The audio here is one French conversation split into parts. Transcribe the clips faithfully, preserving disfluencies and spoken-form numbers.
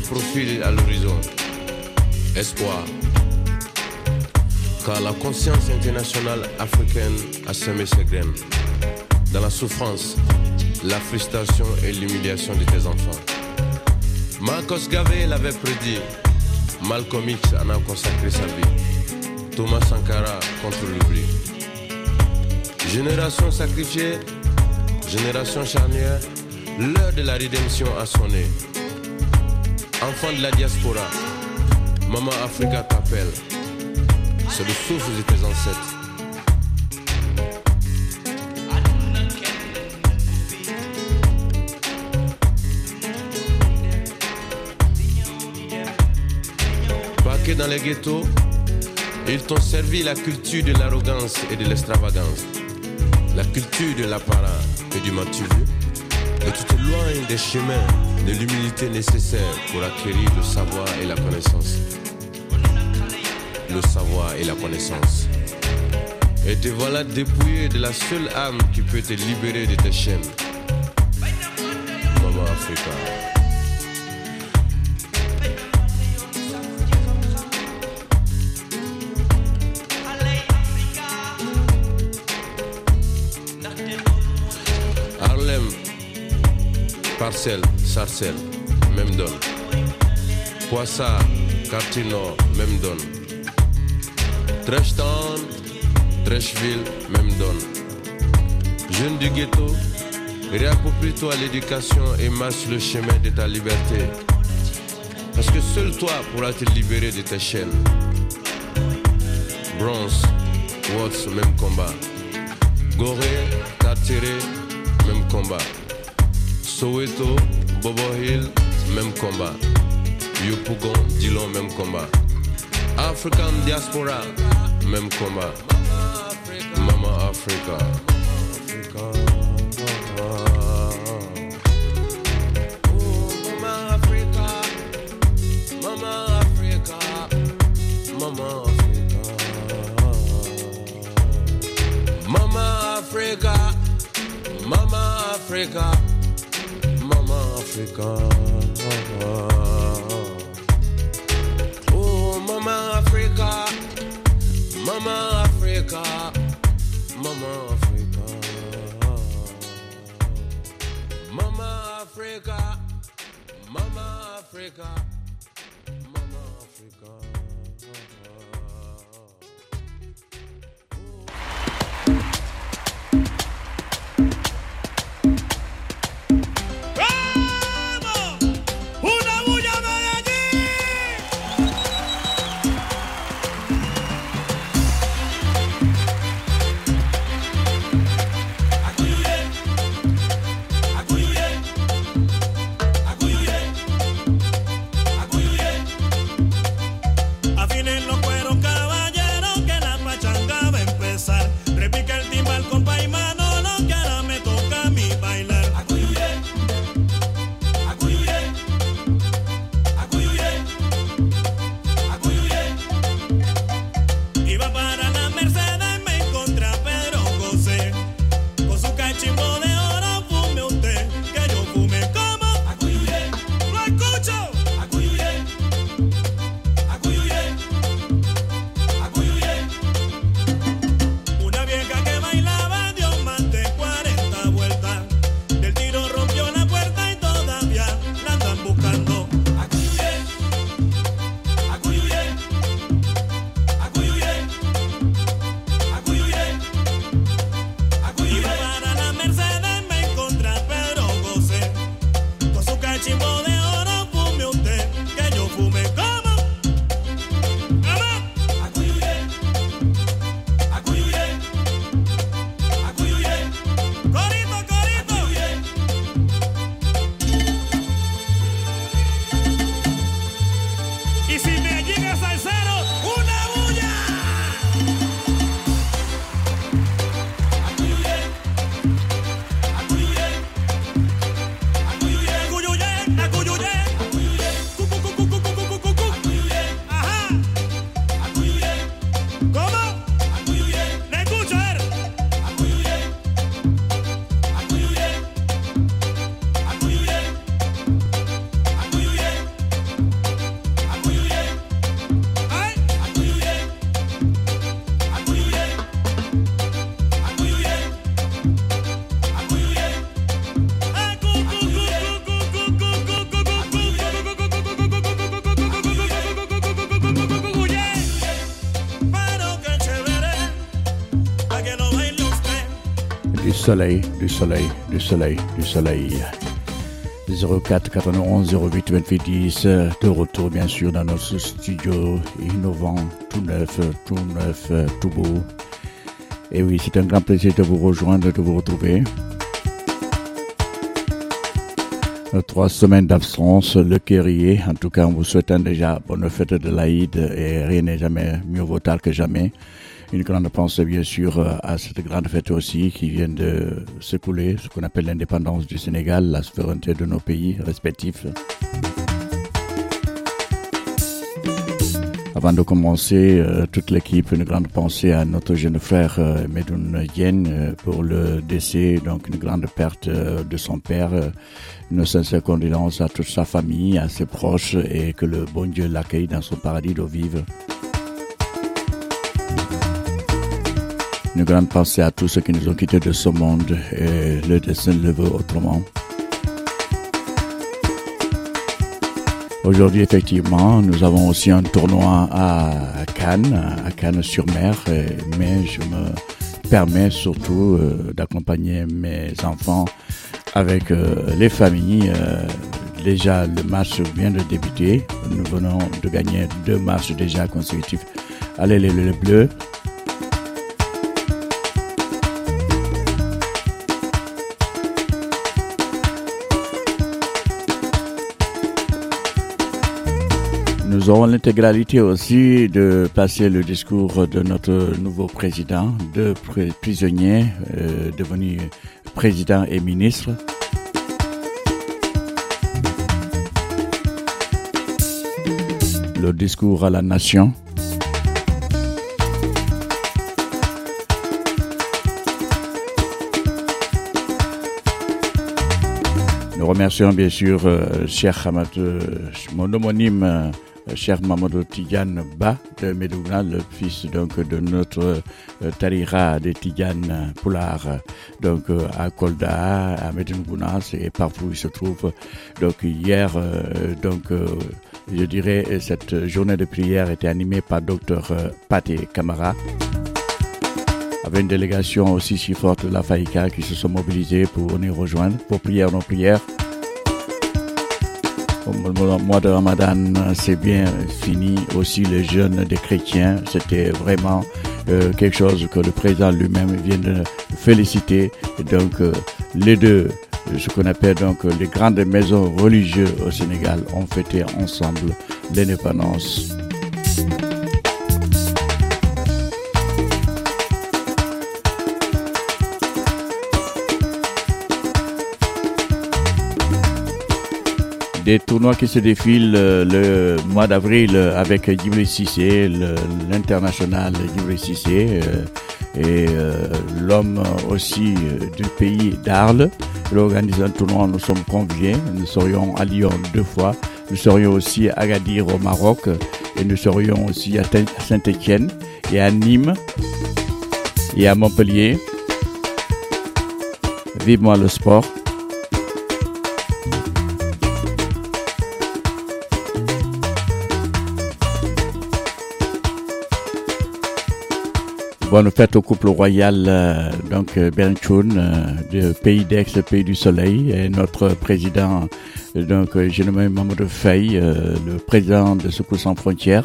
profile à l'horizon. Espoir. Car la conscience internationale africaine a semé ses graines. Dans la souffrance, la frustration et l'humiliation de tes enfants. Marcos Garvey l'avait prédit. Malcolm X en a consacré sa vie. Thomas Sankara contre l'oubli. Génération sacrifiée, génération charnière, l'heure de la rédemption a sonné. Enfant de la diaspora, Maman Africa t'appelle. C'est le souffle de tes ancêtres. Parqués dans les ghettos, ils t'ont servi la culture de l'arrogance et de l'extravagance, la culture de l'apparat et du matu. Et tu t'éloignes des chemins de l'humilité nécessaire pour acquérir le savoir et la connaissance. Le savoir et la connaissance. Et te voilà dépouillé de la seule âme qui peut te libérer de tes chaînes. Maman Africa. Harlem, Parcelles, Sarcelles, même donne. Poissard, Quartier Nord, même donne. Trashtown, Trashville, même donne. Jeune du ghetto, réapproprie-toi l'éducation et marche le chemin de ta liberté. Parce que seul toi pourras te libérer de tes chaînes. Bronx, Watts, même combat. Gorée, Carteret, même combat. Soweto, Bobo Hill, même combat. Yopougon, Dillon, même combat. African diaspora, même combat. Mama Africa. Oh, Mama Africa. Mama Africa. Mama Africa. Mama Africa. Mama Africa. Mama Africa. Oh, Mama Africa. Mama Africa. Mama Africa. Mama Africa. Mama Africa. Mama Africa. soleil, du soleil, du soleil, du soleil. zéro quatre quatre-vingt-onze zéro huit vingt-huit dix, de retour bien sûr dans notre studio innovant, tout neuf, tout neuf, tout beau. Et oui, c'est un grand plaisir de vous rejoindre, de vous retrouver. Trois semaines d'absence, le guerrier. En tout cas, en vous souhaitant déjà bonne fête de l'Aïd et rien n'est jamais mieux vaut tard que jamais. Une grande pensée bien sûr à cette grande fête aussi qui vient de s'écouler, ce qu'on appelle l'indépendance du Sénégal, la souveraineté de nos pays respectifs. Avant de commencer, euh, toute l'équipe, une grande pensée à notre jeune frère euh, Medoun Yen euh, pour le décès, donc une grande perte euh, de son père. Euh, une sincère condolence à toute sa famille, à ses proches et que le bon Dieu l'accueille dans son paradis d'eau vive. Une grande pensée à tous ceux qui nous ont quittés de ce monde et le destin le veut autrement. Aujourd'hui, effectivement, nous avons aussi un tournoi à Cannes, à Cannes-sur-Mer, mais je me permets surtout euh, d'accompagner mes enfants avec euh, les familles. Euh, déjà, le match vient de débuter. Nous venons de gagner deux matchs déjà consécutifs. Allez, les, les Bleus. Nous aurons l'intégralité aussi de passer le discours de notre nouveau président, deux prisonniers euh, devenus président et ministre. Le discours à la nation. Nous remercions bien sûr euh, Cheikh Hamad, euh, mon homonyme, euh, Cheikh Mamadou Tidiane Ba de Medouna, le fils donc de notre euh, Tarira de Tidiane Poular, donc euh, à Kolda, à Medouna et partout où il se trouve. Donc hier, euh, donc euh, je dirais cette journée de prière était animée par docteur euh, Paté Camara, avec une délégation aussi si forte de la Faïka qui se sont mobilisés pour venir rejoindre, pour prière nos prières. Le mois de Ramadan, c'est bien fini. Aussi, le jeûne des chrétiens, c'était vraiment euh, quelque chose que le président lui-même vient de féliciter. Et donc, euh, les deux, ce qu'on appelle donc les grandes maisons religieuses au Sénégal, ont fêté ensemble l'indépendance. Des tournois qui se défilent euh, le mois d'avril avec Djibril Cissé, le, l'international Djibril Cissé euh, et euh, l'homme aussi euh, du pays d'Arles. Il organise un tournoi, nous sommes conviés, nous serions à Lyon deux fois, nous serions aussi à Agadir au Maroc et nous serions aussi à Saint-Étienne et à Nîmes et à Montpellier. Vive-moi le sport! Bonne fête au couple royal, euh, donc Bernchoun, euh, du pays d'Aix, le pays du soleil, et notre président, donc j'ai nommé Mamadou Faye, euh, le président de Secours sans frontières.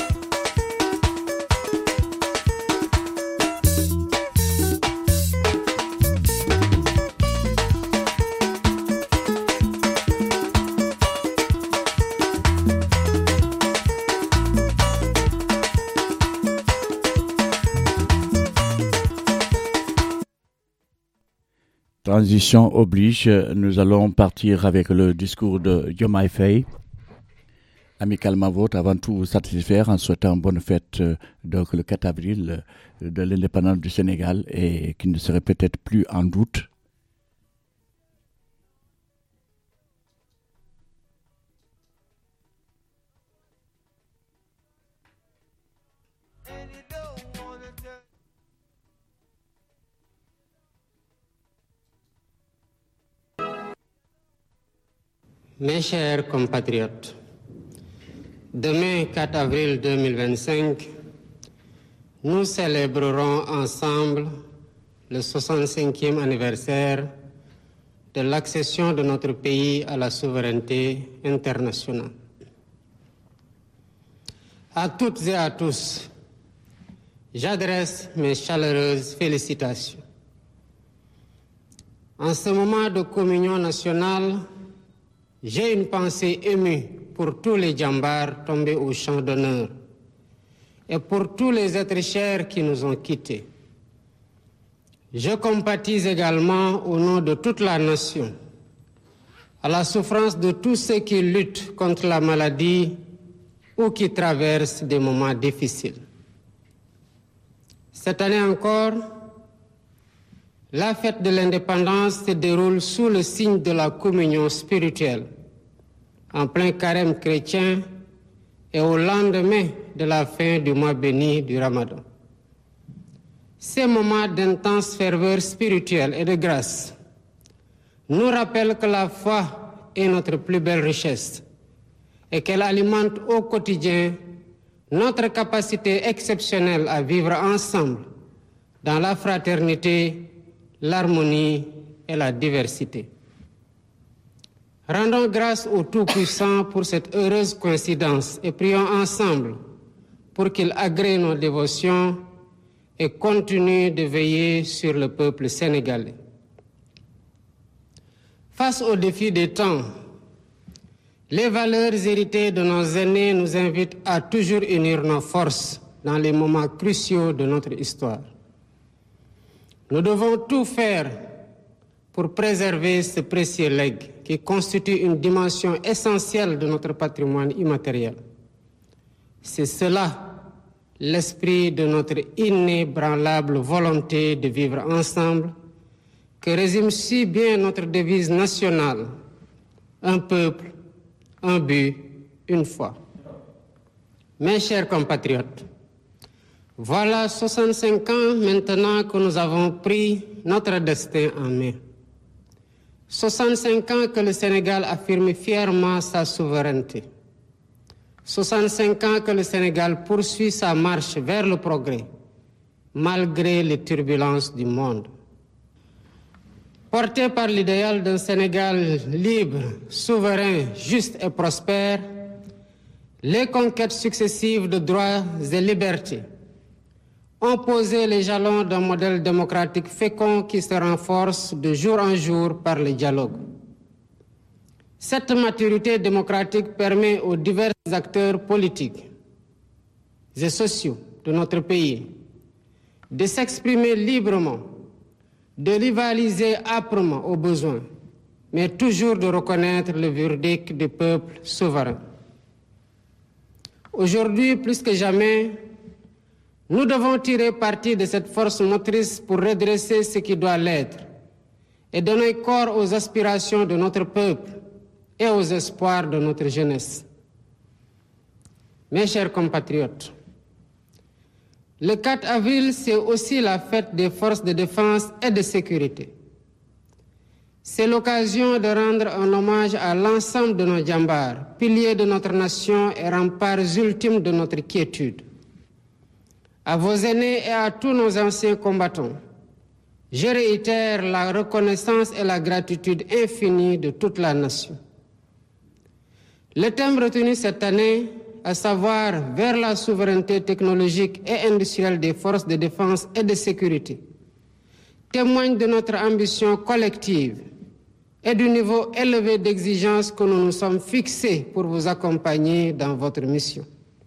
Transition oblige, nous allons partir avec le discours de Diomaye Faye. Amicalement vôtre, avant tout vous satisfaire en souhaitant bonne fête donc le quatre avril de l'indépendance du Sénégal et qui ne serait peut-être plus en doute. Mes chers compatriotes, demain quatre avril deux mille vingt-cinq, nous célébrerons ensemble le soixante-cinquième anniversaire de l'accession de notre pays à la souveraineté internationale. À toutes et à tous, j'adresse mes chaleureuses félicitations. En ce moment de communion nationale, j'ai une pensée émue pour tous les djambars tombés au champ d'honneur et pour tous les êtres chers qui nous ont quittés. Je compatis également au nom de toute la nation à la souffrance de tous ceux qui luttent contre la maladie ou qui traversent des moments difficiles. Cette année encore, la fête de l'indépendance se déroule sous le signe de la communion spirituelle, en plein carême chrétien et au lendemain de la fin du mois béni du Ramadan. Ces moments d'intense ferveur spirituelle et de grâce nous rappellent que la foi est notre plus belle richesse et qu'elle alimente au quotidien notre capacité exceptionnelle à vivre ensemble dans la fraternité, l'harmonie et la diversité. Rendons grâce au Tout-Puissant pour cette heureuse coïncidence et prions ensemble pour qu'il agrée nos dévotions et continue de veiller sur le peuple sénégalais. Face aux défis des temps, les valeurs héritées de nos aînés nous invitent à toujours unir nos forces dans les moments cruciaux de notre histoire. Nous devons tout faire pour préserver ce précieux legs qui constitue une dimension essentielle de notre patrimoine immatériel. C'est cela l'esprit de notre inébranlable volonté de vivre ensemble que résume si bien notre devise nationale, un peuple, un but, une foi. Mes chers compatriotes, voilà soixante-cinq ans maintenant que nous avons pris notre destin en main. soixante-cinq ans que le Sénégal affirme fièrement sa souveraineté. soixante-cinq ans que le Sénégal poursuit sa marche vers le progrès, malgré les turbulences du monde. Porté par l'idéal d'un Sénégal libre, souverain, juste et prospère, les conquêtes successives de droits et libertés ont posé les jalons d'un modèle démocratique fécond qui se renforce de jour en jour par le dialogue. Cette maturité démocratique permet aux divers acteurs politiques et sociaux de notre pays de s'exprimer librement, de rivaliser âprement au besoin, mais toujours de reconnaître le verdict du peuple souverain. Aujourd'hui, plus que jamais, nous devons tirer parti de cette force motrice pour redresser ce qui doit l'être et donner corps aux aspirations de notre peuple et aux espoirs de notre jeunesse. Mes chers compatriotes, le quatre avril, c'est aussi la fête des forces de défense et de sécurité. C'est l'occasion de rendre un hommage à l'ensemble de nos djambars, piliers de notre nation et remparts ultimes de notre quiétude. À vos aînés et à tous nos anciens combattants, je réitère la reconnaissance et la gratitude infinie de toute la nation. Le thème retenu cette année, à savoir vers la souveraineté technologique et industrielle des forces de défense et de sécurité, témoigne de notre ambition collective et du niveau élevé d'exigence que nous nous sommes fixés pour vous accompagner dans votre mission.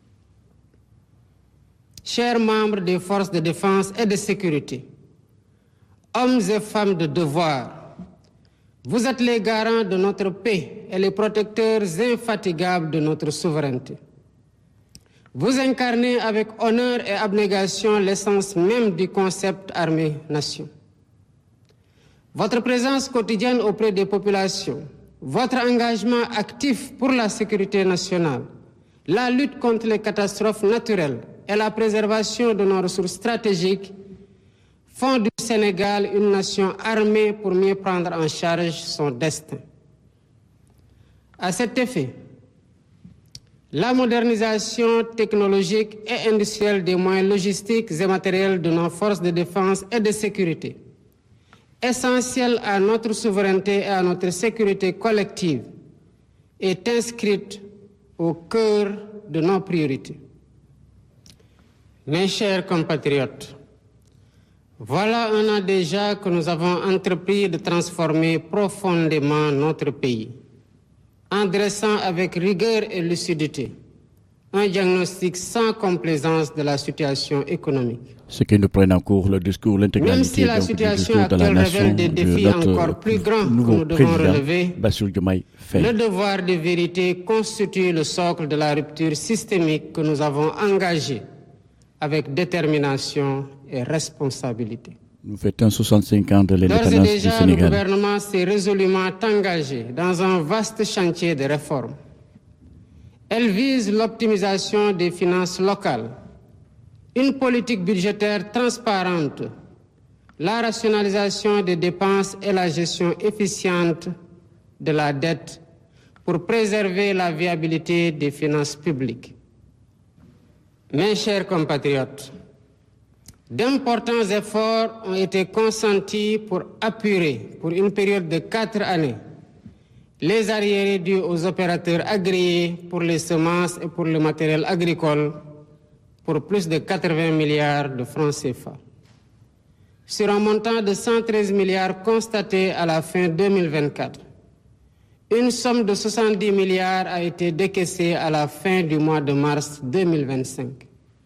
Chers membres des forces de défense et de sécurité, hommes et femmes de devoir, vous êtes les garants de notre paix et les protecteurs infatigables de notre souveraineté. Vous incarnez avec honneur et abnégation l'essence même du concept armée-nation. Votre présence quotidienne auprès des populations, votre engagement actif pour la sécurité nationale, la lutte contre les catastrophes naturelles et la préservation de nos ressources stratégiques font du Sénégal une nation armée pour mieux prendre en charge son destin. À cet effet, la modernisation technologique et industrielle des moyens logistiques et matériels de nos forces de défense et de sécurité essentielle à notre souveraineté et à notre sécurité collective, est inscrite au cœur de nos priorités. Mes chers compatriotes, voilà un an déjà que nous avons entrepris de transformer profondément notre pays, en dressant avec rigueur et lucidité un diagnostic sans complaisance de la situation économique. Ce qui nous prenne en cours le discours, l'intégralité Même si la donc, situation du discours de la actuelle nation révèle des de défis notre encore plus grands que nouveau nous devons président, relever, Bassirou Diomaye Faye. le devoir de vérité constitue le socle de la rupture systémique que nous avons engagée avec détermination et responsabilité. Nous fêtons soixante-cinq ans de D'ores et l'indépendance du déjà, le Sénégal. gouvernement s'est résolument engagé dans un vaste chantier de réformes. Elle vise l'optimisation des finances locales, une politique budgétaire transparente, la rationalisation des dépenses et la gestion efficiente de la dette pour préserver la viabilité des finances publiques. Mes chers compatriotes, d'importants efforts ont été consentis pour apurer, pour une période de quatre années, les arriérés dus aux opérateurs agréés pour les semences et pour le matériel agricole pour plus de quatre-vingts milliards de francs C F A. Sur un montant de cent treize milliards constaté à la fin deux mille vingt-quatre, une somme de soixante-dix milliards a été décaissée à la fin du mois de mars deux mille vingt-cinq.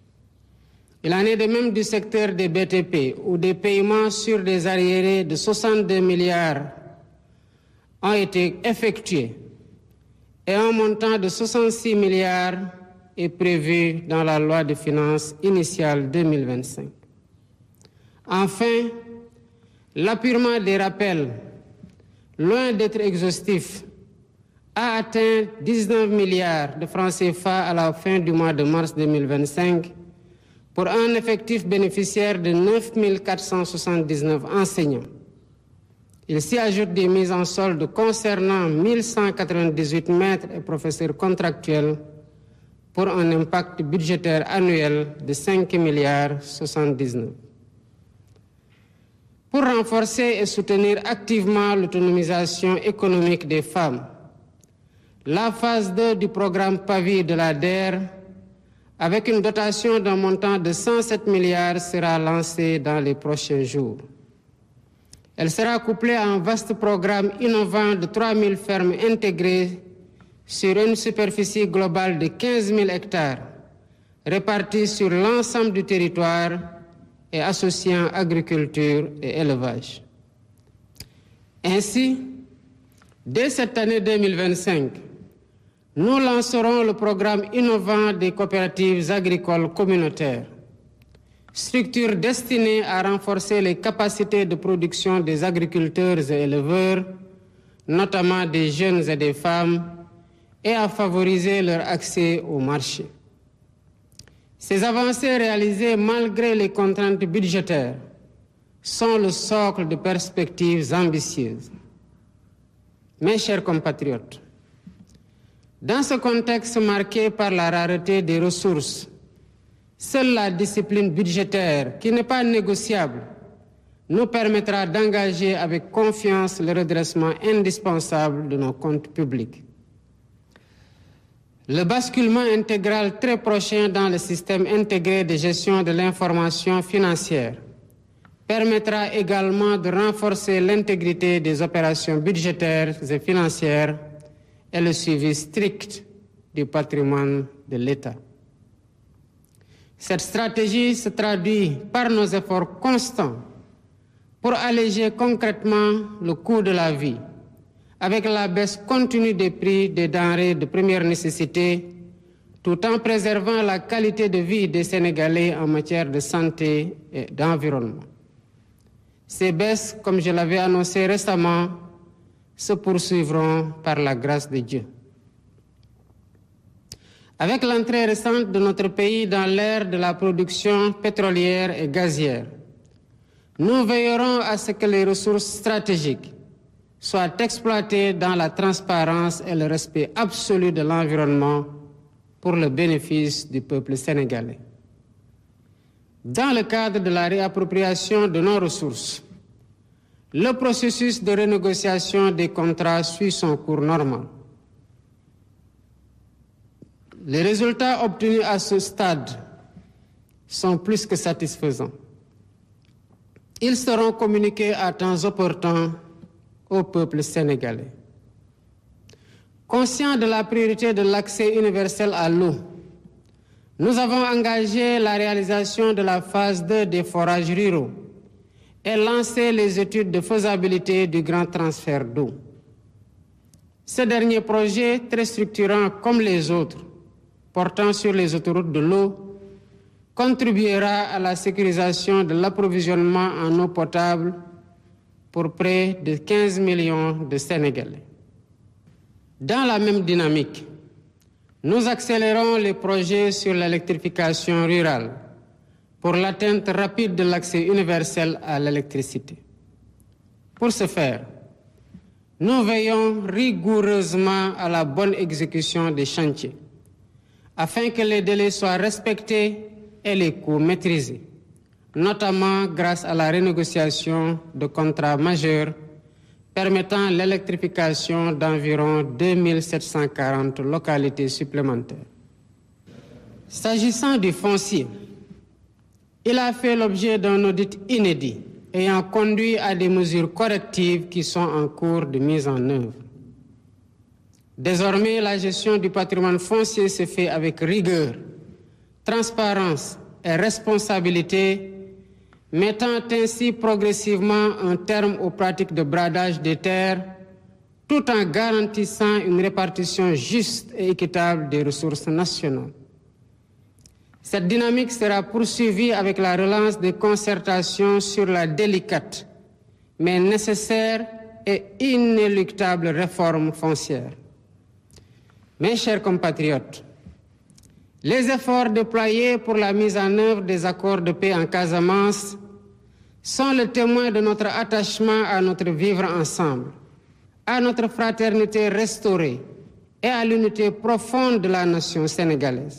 Il en est de même du secteur des B T P, où des paiements sur des arriérés de soixante-deux milliards ont été effectués et un montant de soixante-six milliards est prévu dans la loi de finances initiale deux mille vingt-cinq. Enfin, l'appurement des rappels, loin d'être exhaustif, a atteint dix-neuf milliards de francs C F A à la fin du mois de mars deux mille vingt-cinq pour un effectif bénéficiaire de neuf mille quatre cent soixante-dix-neuf enseignants. Il s'y ajoute des mises en solde concernant mille cent quatre-vingt-dix-huit maîtres et professeurs contractuels pour un impact budgétaire annuel de cinq milliards soixante-dix-neuf. Pour renforcer et soutenir activement l'autonomisation économique des femmes, la phase deux du programme P A V I de la D E R, avec une dotation d'un montant de cent sept milliards, sera lancée dans les prochains jours. Elle sera couplée à un vaste programme innovant de trois mille fermes intégrées sur une superficie globale de quinze mille hectares, répartis sur l'ensemble du territoire et associant agriculture et élevage. Ainsi, dès cette année deux mille vingt-cinq, nous lancerons le programme innovant des coopératives agricoles communautaires, structure destinée à renforcer les capacités de production des agriculteurs et éleveurs, notamment des jeunes et des femmes, et à favoriser leur accès au marché. Ces avancées réalisées malgré les contraintes budgétaires sont le socle de perspectives ambitieuses. Mes chers compatriotes, dans ce contexte marqué par la rareté des ressources, seule la discipline budgétaire, qui n'est pas négociable, nous permettra d'engager avec confiance le redressement indispensable de nos comptes publics. Le basculement intégral très prochain dans le système intégré de gestion de l'information financière permettra également de renforcer l'intégrité des opérations budgétaires et financières et le suivi strict du patrimoine de l'État. Cette stratégie se traduit par nos efforts constants pour alléger concrètement le coût de la vie, avec la baisse continue des prix des denrées de première nécessité, tout en préservant la qualité de vie des Sénégalais en matière de santé et d'environnement. Ces baisses, comme je l'avais annoncé récemment, se poursuivront par la grâce de Dieu. Avec l'entrée récente de notre pays dans l'ère de la production pétrolière et gazière, nous veillerons à ce que les ressources stratégiques soient exploitées dans la transparence et le respect absolu de l'environnement pour le bénéfice du peuple sénégalais. Dans le cadre de la réappropriation de nos ressources, le processus de renégociation des contrats suit son cours normal. Les résultats obtenus à ce stade sont plus que satisfaisants. Ils seront communiqués à temps opportun au peuple sénégalais. Conscient de la priorité de l'accès universel à l'eau, nous avons engagé la réalisation de la phase deux des forages ruraux et lancé les études de faisabilité du grand transfert d'eau. Ce dernier projet, très structurant comme les autres, portant sur les autoroutes de l'eau, contribuera à la sécurisation de l'approvisionnement en eau potable pour près de quinze millions de Sénégalais. Dans la même dynamique, nous accélérons les projets sur l'électrification rurale pour l'atteinte rapide de l'accès universel à l'électricité. Pour ce faire, nous veillons rigoureusement à la bonne exécution des chantiers, afin que les délais soient respectés et les coûts maîtrisés, notamment grâce à la renégociation de contrats majeurs permettant l'électrification d'environ deux mille sept cent quarante localités supplémentaires. S'agissant du foncier, il a fait l'objet d'un audit inédit ayant conduit à des mesures correctives qui sont en cours de mise en œuvre. Désormais, la gestion du patrimoine foncier se fait avec rigueur, transparence et responsabilité, mettant ainsi progressivement un terme aux pratiques de bradage des terres, tout en garantissant une répartition juste et équitable des ressources nationales. Cette dynamique sera poursuivie avec la relance des concertations sur la délicate, mais nécessaire et inéluctable réforme foncière. Mes chers compatriotes, les efforts déployés pour la mise en œuvre des accords de paix en Casamance sont le témoin de notre attachement à notre vivre ensemble, à notre fraternité restaurée et à l'unité profonde de la nation sénégalaise.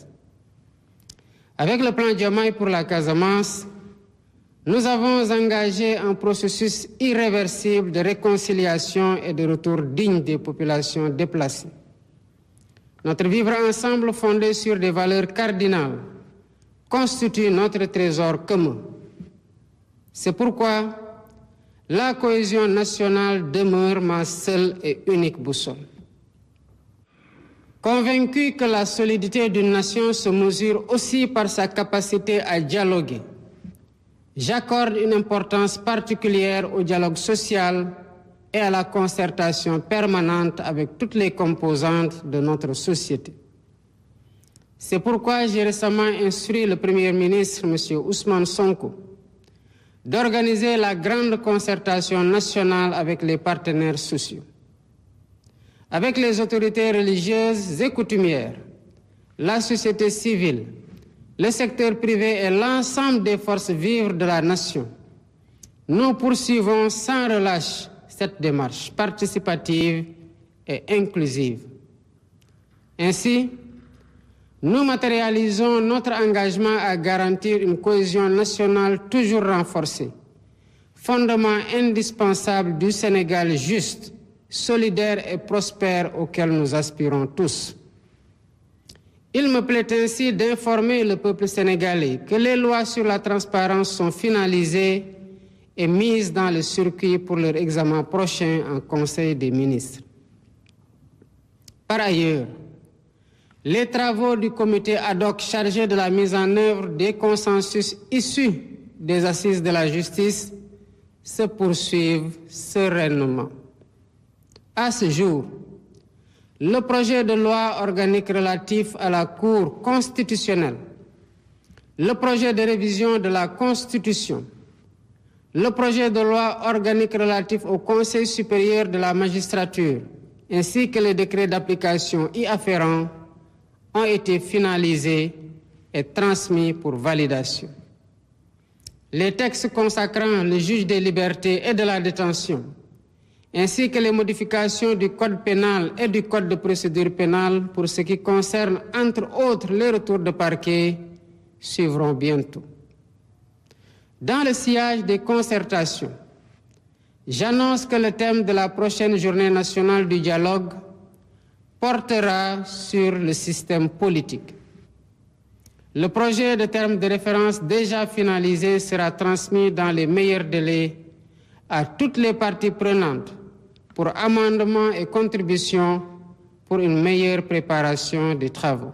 Avec le plan Diomaye pour la Casamance, nous avons engagé un processus irréversible de réconciliation et de retour digne des populations déplacées. Notre vivre ensemble fondé sur des valeurs cardinales constitue notre trésor commun. C'est pourquoi la cohésion nationale demeure ma seule et unique boussole. Convaincu que la solidité d'une nation se mesure aussi par sa capacité à dialoguer, j'accorde une importance particulière au dialogue social et à la concertation permanente avec toutes les composantes de notre société. C'est pourquoi j'ai récemment instruit le Premier ministre, M. Ousmane Sonko, d'organiser la grande concertation nationale avec les partenaires sociaux, avec les autorités religieuses et coutumières, la société civile, le secteur privé et l'ensemble des forces vives de la nation. Nous poursuivons sans relâche cette démarche participative et inclusive. Ainsi, nous matérialisons notre engagement à garantir une cohésion nationale toujours renforcée, fondement indispensable du Sénégal juste, solidaire et prospère auquel nous aspirons tous. Il me plaît ainsi d'informer le peuple sénégalais que les lois sur la transparence sont finalisées et mises dans le circuit pour leur examen prochain en Conseil des ministres. Par ailleurs, les travaux du comité ad hoc chargé de la mise en œuvre des consensus issus des assises de la justice se poursuivent sereinement. À ce jour, le projet de loi organique relatif à la Cour constitutionnelle, le projet de révision de la Constitution, le projet de loi organique relatif au Conseil supérieur de la magistrature, ainsi que les décrets d'application y afférents, ont été finalisés et transmis pour validation. Les textes consacrant le juge des libertés et de la détention, ainsi que les modifications du Code pénal et du Code de procédure pénale pour ce qui concerne, entre autres, les retours de parquet, suivront bientôt. Dans le sillage des concertations, j'annonce que le thème de la prochaine journée nationale du dialogue portera sur le système politique. Le projet de terme de référence déjà finalisé sera transmis dans les meilleurs délais à toutes les parties prenantes pour amendements et contributions pour une meilleure préparation des travaux.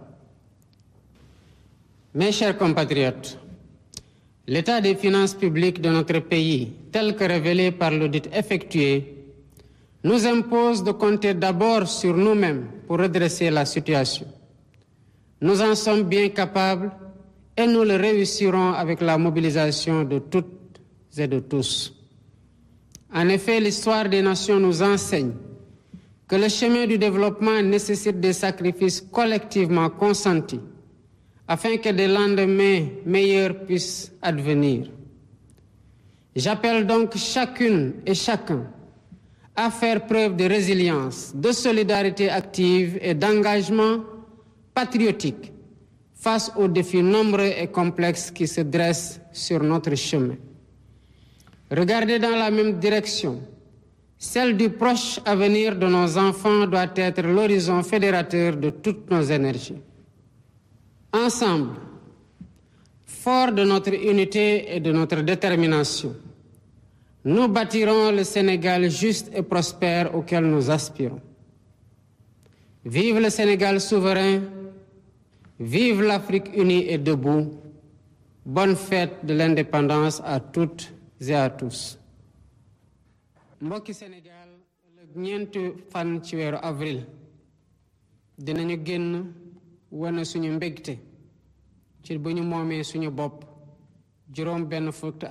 Mes chers compatriotes, l'état des finances publiques de notre pays, tel que révélé par l'audit effectué, nous impose de compter d'abord sur nous-mêmes pour redresser la situation. Nous en sommes bien capables et nous le réussirons avec la mobilisation de toutes et de tous. En effet, l'histoire des nations nous enseigne que le chemin du développement nécessite des sacrifices collectivement consentis afin que des lendemains meilleurs puissent advenir. J'appelle donc chacune et chacun à faire preuve de résilience, de solidarité active et d'engagement patriotique face aux défis nombreux et complexes qui se dressent sur notre chemin. Regarder dans la même direction, celle du proche avenir de nos enfants doit être l'horizon fédérateur de toutes nos énergies. Ensemble, forts de notre unité et de notre détermination, nous bâtirons le Sénégal juste et prospère auquel nous aspirons. Vive le Sénégal souverain, vive l'Afrique unie et debout. Bonne fête de l'indépendance à toutes et à tous. Mbokki Sénégal ëllëg ñeenti fan ci weeru avril dinañu génn wane suñu mbégte ci bu ñu moomee suñu bopp juróom benn fukk.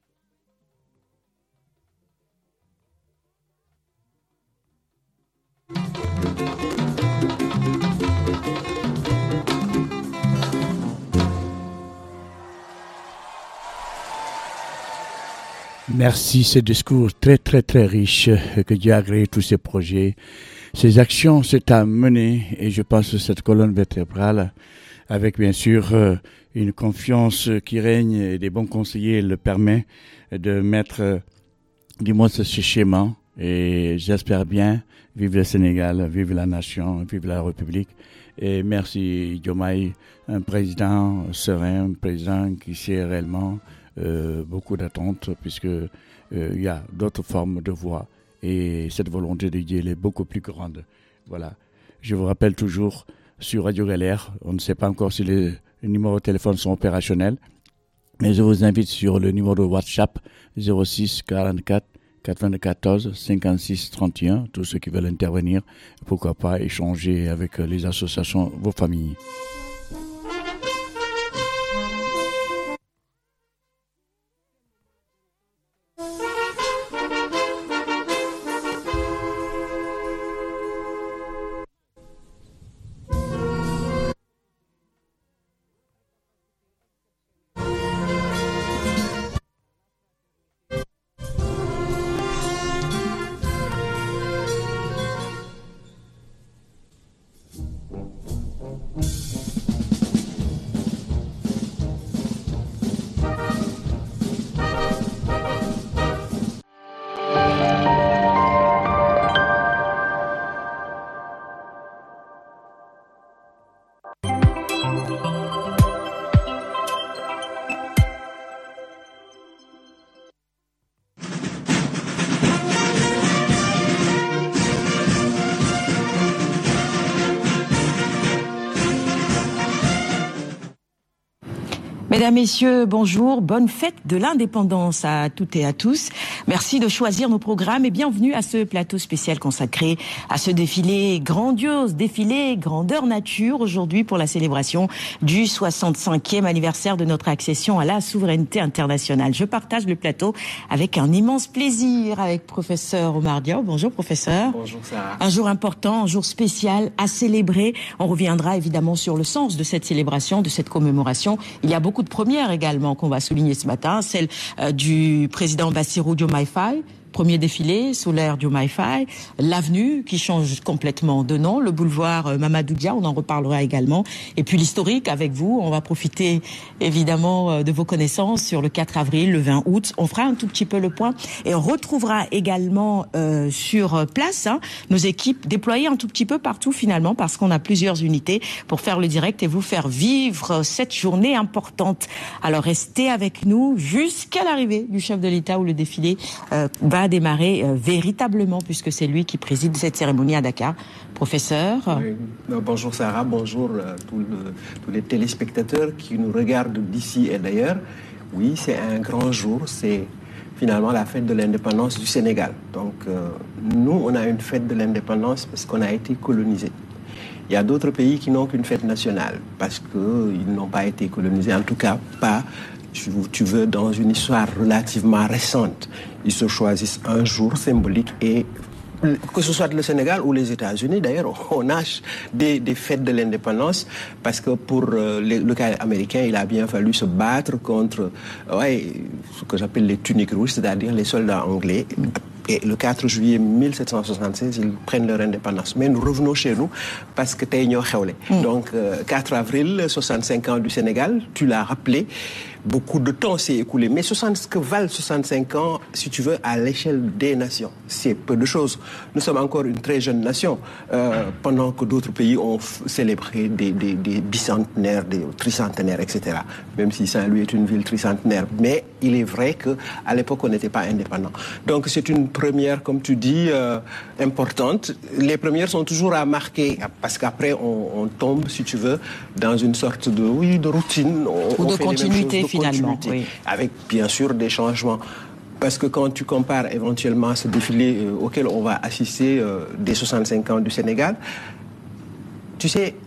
Merci, ce discours très très très riche que Dieu a agréé tous ces projets, ces actions, c'est à mener et je pense que cette colonne vertébrale avec bien sûr euh, une confiance qui règne et des bons conseillers le permet de mettre euh, du moins ce schéma et j'espère bien, vive le Sénégal, vive la nation, vive la République et merci Diomaye, un président serein, un président qui sait réellement Euh, beaucoup d'attentes puisque euh, il y a d'autres formes de voix et cette volonté de Dieu elle est beaucoup plus grande. Voilà. Je vous rappelle toujours sur Radio Galère, on ne sait pas encore si les, les numéros de téléphone sont opérationnels, mais je vous invite sur le numéro de WhatsApp zéro six quarante-quatre quatre-vingt-quatorze cinquante-six trente et un, tous ceux qui veulent intervenir, pourquoi pas échanger avec les associations, vos familles. Mesdames, Messieurs, bonjour. Bonne fête de l'indépendance à toutes et à tous. Merci de choisir nos programmes et bienvenue à ce plateau spécial consacré à ce défilé grandiose, défilé grandeur nature aujourd'hui pour la célébration du soixante-cinquième anniversaire de notre accession à la souveraineté internationale. Je partage le plateau avec un immense plaisir avec professeur Omar Diaw. Bonjour professeur. Bonjour Sarah. Un jour important, un jour spécial à célébrer. On reviendra évidemment sur le sens de cette célébration, de cette commémoration. Il y a beaucoup de premières également qu'on va souligner ce matin, celle euh, du président Bassirou Diomaye Faye, Premier défilé sous l'ère Diomaye Faye, l'avenue qui change complètement de nom, le boulevard Mamadou Dia, on en reparlera également. Et puis l'historique avec vous, on va profiter évidemment de vos connaissances sur le quatre avril, le vingt août. On fera un tout petit peu le point et on retrouvera également euh, sur place hein, nos équipes déployées un tout petit peu partout finalement parce qu'on a plusieurs unités pour faire le direct et vous faire vivre cette journée importante. Alors restez avec nous jusqu'à l'arrivée du chef de l'État où le défilé euh, va démarrer euh, véritablement puisque c'est lui qui préside cette cérémonie à Dakar. Professeur. Oui. Bonjour Sarah, bonjour euh, tous le, tous les téléspectateurs qui nous regardent d'ici et d'ailleurs. Oui, c'est un grand jour, c'est finalement la fête de l'indépendance du Sénégal. Donc euh, nous, on a une fête de l'indépendance parce qu'on a été colonisé. Il y a d'autres pays qui n'ont qu'une fête nationale parce qu'ils n'ont pas été colonisés, en tout cas pas, tu veux, dans une histoire relativement récente. Ils se choisissent un jour symbolique et que ce soit le Sénégal ou les États-Unis, d'ailleurs, on a des, des fêtes de l'indépendance parce que pour euh, les, le cas américain, il a bien fallu se battre contre ouais, ce que j'appelle les tuniques rouges, c'est-à-dire les soldats anglais. Et le quatre juillet mille sept cent soixante-seize, ils prennent leur indépendance. Mais nous revenons chez nous parce que t'es ñoo xewle. Donc, euh, quatre avril, soixante-cinq ans du Sénégal, tu l'as rappelé. Beaucoup de temps s'est écoulé. Mais soixante, ce que valent soixante-cinq ans, si tu veux, à l'échelle des nations, c'est peu de choses. Nous sommes encore une très jeune nation, euh, pendant que d'autres pays ont f- célébré des, des, des bicentenaires, des tricentenaires, et cetera. Même si Saint-Louis est une ville tricentenaire. Mais il est vrai qu'à l'époque, on n'était pas indépendant. Donc c'est une première, comme tu dis, euh, importante. Les premières sont toujours à marquer, parce qu'après, on, on tombe, si tu veux, dans une sorte de, oui, de routine. On, Ou de on fait continuité. De Finalement, oui. Avec bien sûr des changements. Parce que quand tu compares éventuellement ce défilé euh, auquel on va assister euh, des soixante-cinq ans du Sénégal, tu sais,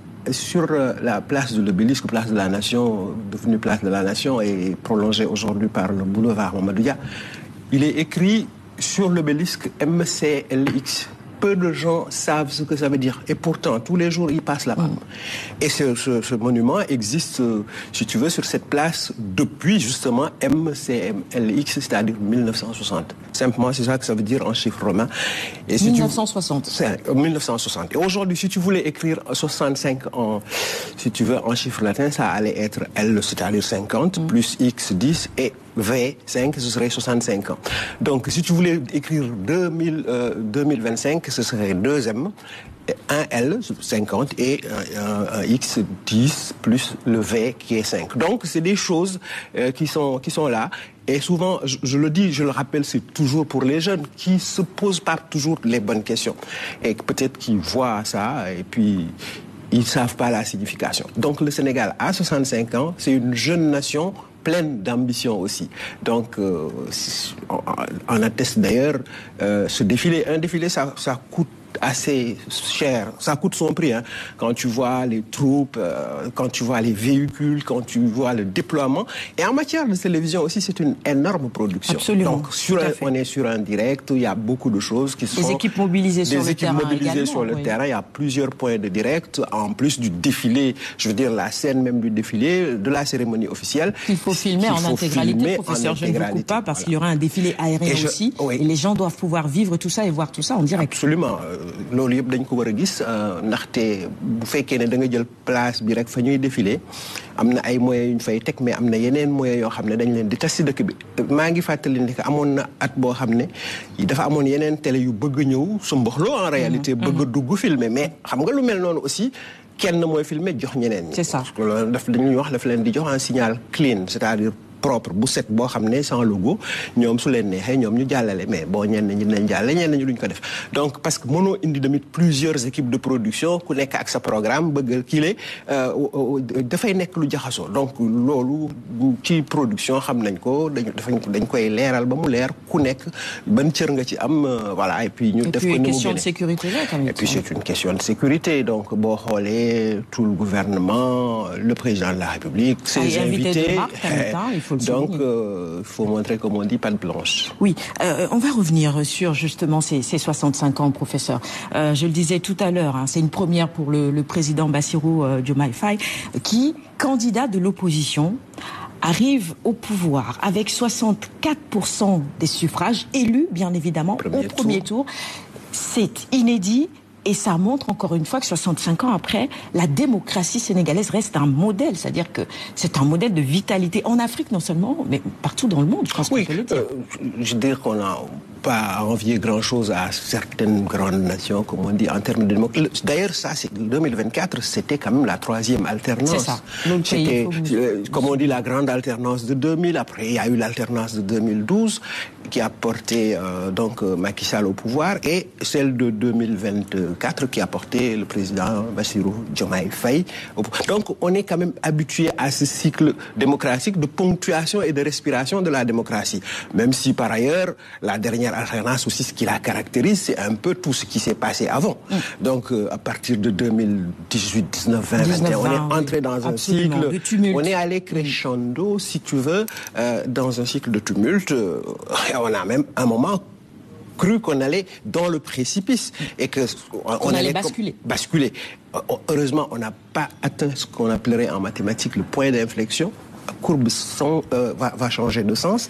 sur euh, la place de l'Obélisque, place de la Nation, euh, devenue place de la Nation et prolongée aujourd'hui par le boulevard Mamadou Dia, il est écrit sur l'Obélisque M C L X. Peu de gens savent ce que ça veut dire. Et pourtant, tous les jours, ils passent là-bas. Mmh. Et ce, ce, ce monument existe, euh, si tu veux, sur cette place depuis, justement, M C M L X, c'est-à-dire mille neuf cent soixante. Simplement, c'est ça que ça veut dire en chiffre romain. Et si mille neuf cent soixante. Tu, c'est, euh, mille neuf cent soixante. Et aujourd'hui, si tu voulais écrire soixante-cinq en, si tu veux, en chiffre latin, ça allait être L, c'est-à-dire cinquante, mmh. plus X, dix, et V, cinq, ce serait soixante-cinq ans. Donc, si tu voulais écrire deux mille, euh, deux mille vingt-cinq, ce serait deux M, un L, cinquante, et un, un, un X, dix, plus le V qui est cinq. Donc, c'est des choses euh, qui sont, qui sont là. Et souvent, je, je le dis, je le rappelle, c'est toujours pour les jeunes qui ne se posent pas toujours les bonnes questions. Et peut-être qu'ils voient ça, et puis ils ne savent pas la signification. Donc, le Sénégal a soixante-cinq ans, c'est une jeune nation pleine d'ambition aussi. Donc, euh, on, on atteste d'ailleurs euh, ce défilé. Un défilé, ça, ça coûte assez cher, ça coûte son prix, hein. Quand tu vois les troupes, euh, quand tu vois les véhicules, quand tu vois le déploiement. Et en matière de télévision aussi, c'est une énorme production. Absolument. Donc, sur un, on est sur un direct, il y a beaucoup de choses qui sont... Des équipes mobilisées sur le terrain. Des équipes mobilisées également, sur le oui. terrain, il y a plusieurs points de direct, en plus du défilé, je veux dire la scène même du défilé, de la cérémonie officielle. Il faut filmer il en faut intégralité, filmer professeur, en je ne vous coupe pas, parce voilà. qu'il y aura un défilé aérien et je, aussi, oui. et les gens doivent pouvoir vivre tout ça et voir tout ça en direct. Absolument. Loolu yëpp dañ ko war a gis ndaxte bu fekkee ne da nga jël place bi rek fa ñuy défilé am na ay moyens yu ñu fay teg mais am na yeneen moyens yoo xam ne dañ leen di tas ci dëkk bi. Maa ngi fàttali ne que amoon na at boo xam ne dafa amoon yeneen télé yu bëgg a ñëw su mboxloo en réalité bëgg a dugg filmer mais xam nga lu mel noonu aussi kenn mooy filmer jox ñeneen ñi. C'est ça. Loolu daf dañuy wax daf leen di jox un signal clean, c'est-à-dire propre bu set boo xam ne sans logo ñoom su leen neexee ñoom ñu jàllale mais bon ñenn ñi dinañ jàllale ñenn ñi duñ ko def donc parce que mënoo indi tamit plusieurs équipes de production ku nekk ak sa programme bëgg kii la dafay nekk lu jaxasoo donc loolu ci production xam nañ ko dañ dañ koy leeral ba mu leer ku nekk ban cër nga ci am voilà et puis ñu def ko ni mu question de sécurité là tamit. Et puis c'est une question de sécurité donc boo xoolee tout le gouvernement le président de la République ses invités donc, il euh, faut montrer, comme on dit, patte blanche. Oui, euh, on va revenir sur justement ces, ces soixante-cinq ans, professeur. Euh, je le disais tout à l'heure, hein, c'est une première pour le, le président Bassirou euh, Diomaye Faye, qui, candidat de l'opposition, arrive au pouvoir avec soixante-quatre pour cent des suffrages élus, bien évidemment, premier au premier tour. tour. C'est inédit. Et ça montre encore une fois que soixante-cinq ans après, la démocratie sénégalaise reste un modèle. C'est-à-dire que c'est un modèle de vitalité en Afrique non seulement, mais partout dans le monde, je pense oui, qu'on peut le dire. Euh, je veux dire qu'on n'a pas à envier grand-chose à certaines grandes nations, comme on dit, en termes de démocratie. D'ailleurs, ça, c'est, deux mille vingt-quatre, c'était quand même la troisième alternance. C'est ça. C'était, euh, comme on dit, la grande alternance de deux mille. Après, il y a eu l'alternance de deux mille douze qui a porté euh, donc euh, Macky Sall au pouvoir, et celle de deux mille vingt-quatre qui a porté le président Bassirou Diomaye Faye au pouvoir. Donc, on est quand même habitué à ce cycle démocratique de ponctuation et de respiration de la démocratie. Même si, par ailleurs, la dernière alternance aussi, ce qui la caractérise, c'est un peu tout ce qui s'est passé avant. Mmh. Donc, euh, à partir de deux mille dix-huit, dix-neuf, vingt, vingt et un, on est entré oui, dans un cycle, on est allé crescendo, si tu veux, euh, dans un cycle de tumulte. Euh, on a même un moment cru qu'on allait dans le précipice et que on, on allait, allait basculer. basculer. Heureusement, on n'a pas atteint ce qu'on appellerait en mathématiques le point d'inflexion. La courbe sont, euh, va, va changer de sens,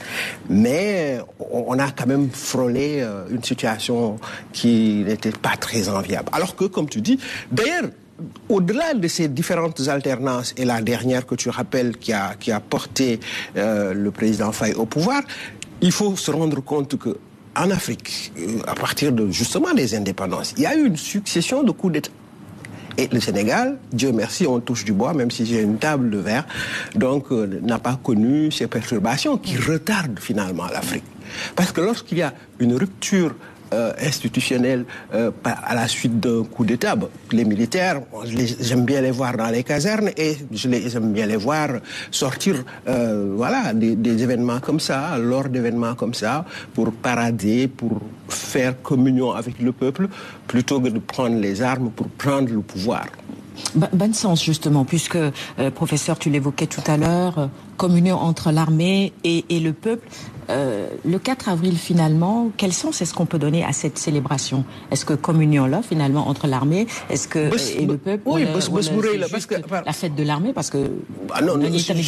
mais on, on a quand même frôlé euh, une situation qui n'était pas très enviable. Alors que, comme tu dis, d'ailleurs, au-delà de ces différentes alternances, et la dernière que tu rappelles qui a, qui a porté euh, le président Faye au pouvoir, il faut se rendre compte que en Afrique, à partir de justement des indépendances, il y a eu une succession de coups d'État. Et le Sénégal, Dieu merci, on touche du bois, même si j'ai une table de verre, donc euh, n'a pas connu ces perturbations qui retardent finalement l'Afrique. Parce que lorsqu'il y a une rupture euh, institutionnelle euh, à la suite d'un coup d'État, bon, les militaires, les, j'aime bien les voir dans les casernes et je les, j'aime bien les voir sortir euh, voilà, des, des événements comme ça, lors d'événements comme ça, pour parader, pour faire communion avec le peuple, plutôt que de prendre les armes pour prendre le pouvoir. Bon sens, justement, puisque, euh, professeur, tu l'évoquais tout à l'heure, euh, communion entre l'armée et, et le peuple. Euh, le quatre avril, finalement, quel sens est-ce qu'on peut donner à cette célébration? Est-ce que communion-là, finalement, entre l'armée, est-ce que, bus, et le peuple, oui, voilà, bus, bus, voilà, là, parce que, la fête de l'armée, parce que... Ah non, non,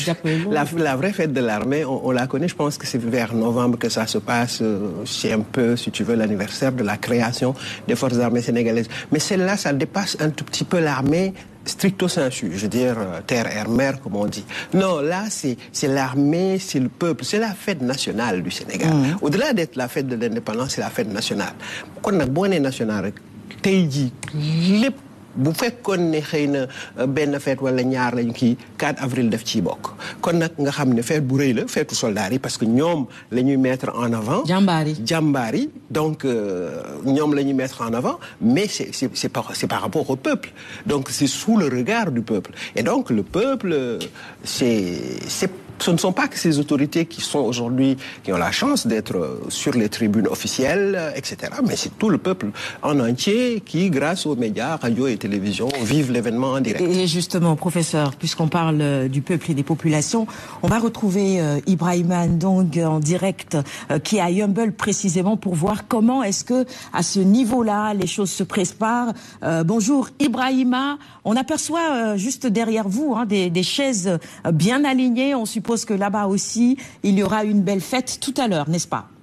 la, la vraie fête de l'armée, on, on la connaît, je pense que c'est vers novembre que ça se passe, euh, c'est un peu, si tu veux, l'anniversaire de la création des forces armées sénégalaises. Mais celle-là, ça dépasse un tout petit peu l'armée, stricto sensu, je veux dire terre, air, mer, comme on dit. Non, là, c'est, c'est l'armée, c'est le peuple, c'est la fête nationale du Sénégal. Mmh. Au-delà d'être la fête de l'indépendance, c'est la fête nationale. Quand on a bonne nationale, tey jii lépp bu fekkoon ne xëy na benn fête wala ñaar lañ kii quatre avril daf ciy bokk kon nag nga xam ne fête bu rëy la feetu soldats yi parce que ñoom la ñuy mettre en avant. jàmbaar yi jàmbaar yi donc ñoom la ñuy mettre en avant mais c'est c'est c'est par c'est par rapport au peuple donc c'est sous le regard du peuple et donc le peuple c'est c'est ce ne sont pas que ces autorités qui sont aujourd'hui, qui ont la chance d'être sur les tribunes officielles, et cetera. Mais c'est tout le peuple en entier qui, grâce aux médias, radio et télévision, vivent l'événement en direct. Et justement, professeur, puisqu'on parle du peuple et des populations, on va retrouver euh, Ibrahima Ndong en direct, euh, qui est à Yeumbeul précisément pour voir comment est-ce que, à ce niveau-là, les choses se préparent. Euh, bonjour Ibrahima, on aperçoit euh, juste derrière vous hein, des, des chaises bien alignées, on suppose que là-bas aussi, il y aura une belle fête tout à l'heure, n'est-ce pas?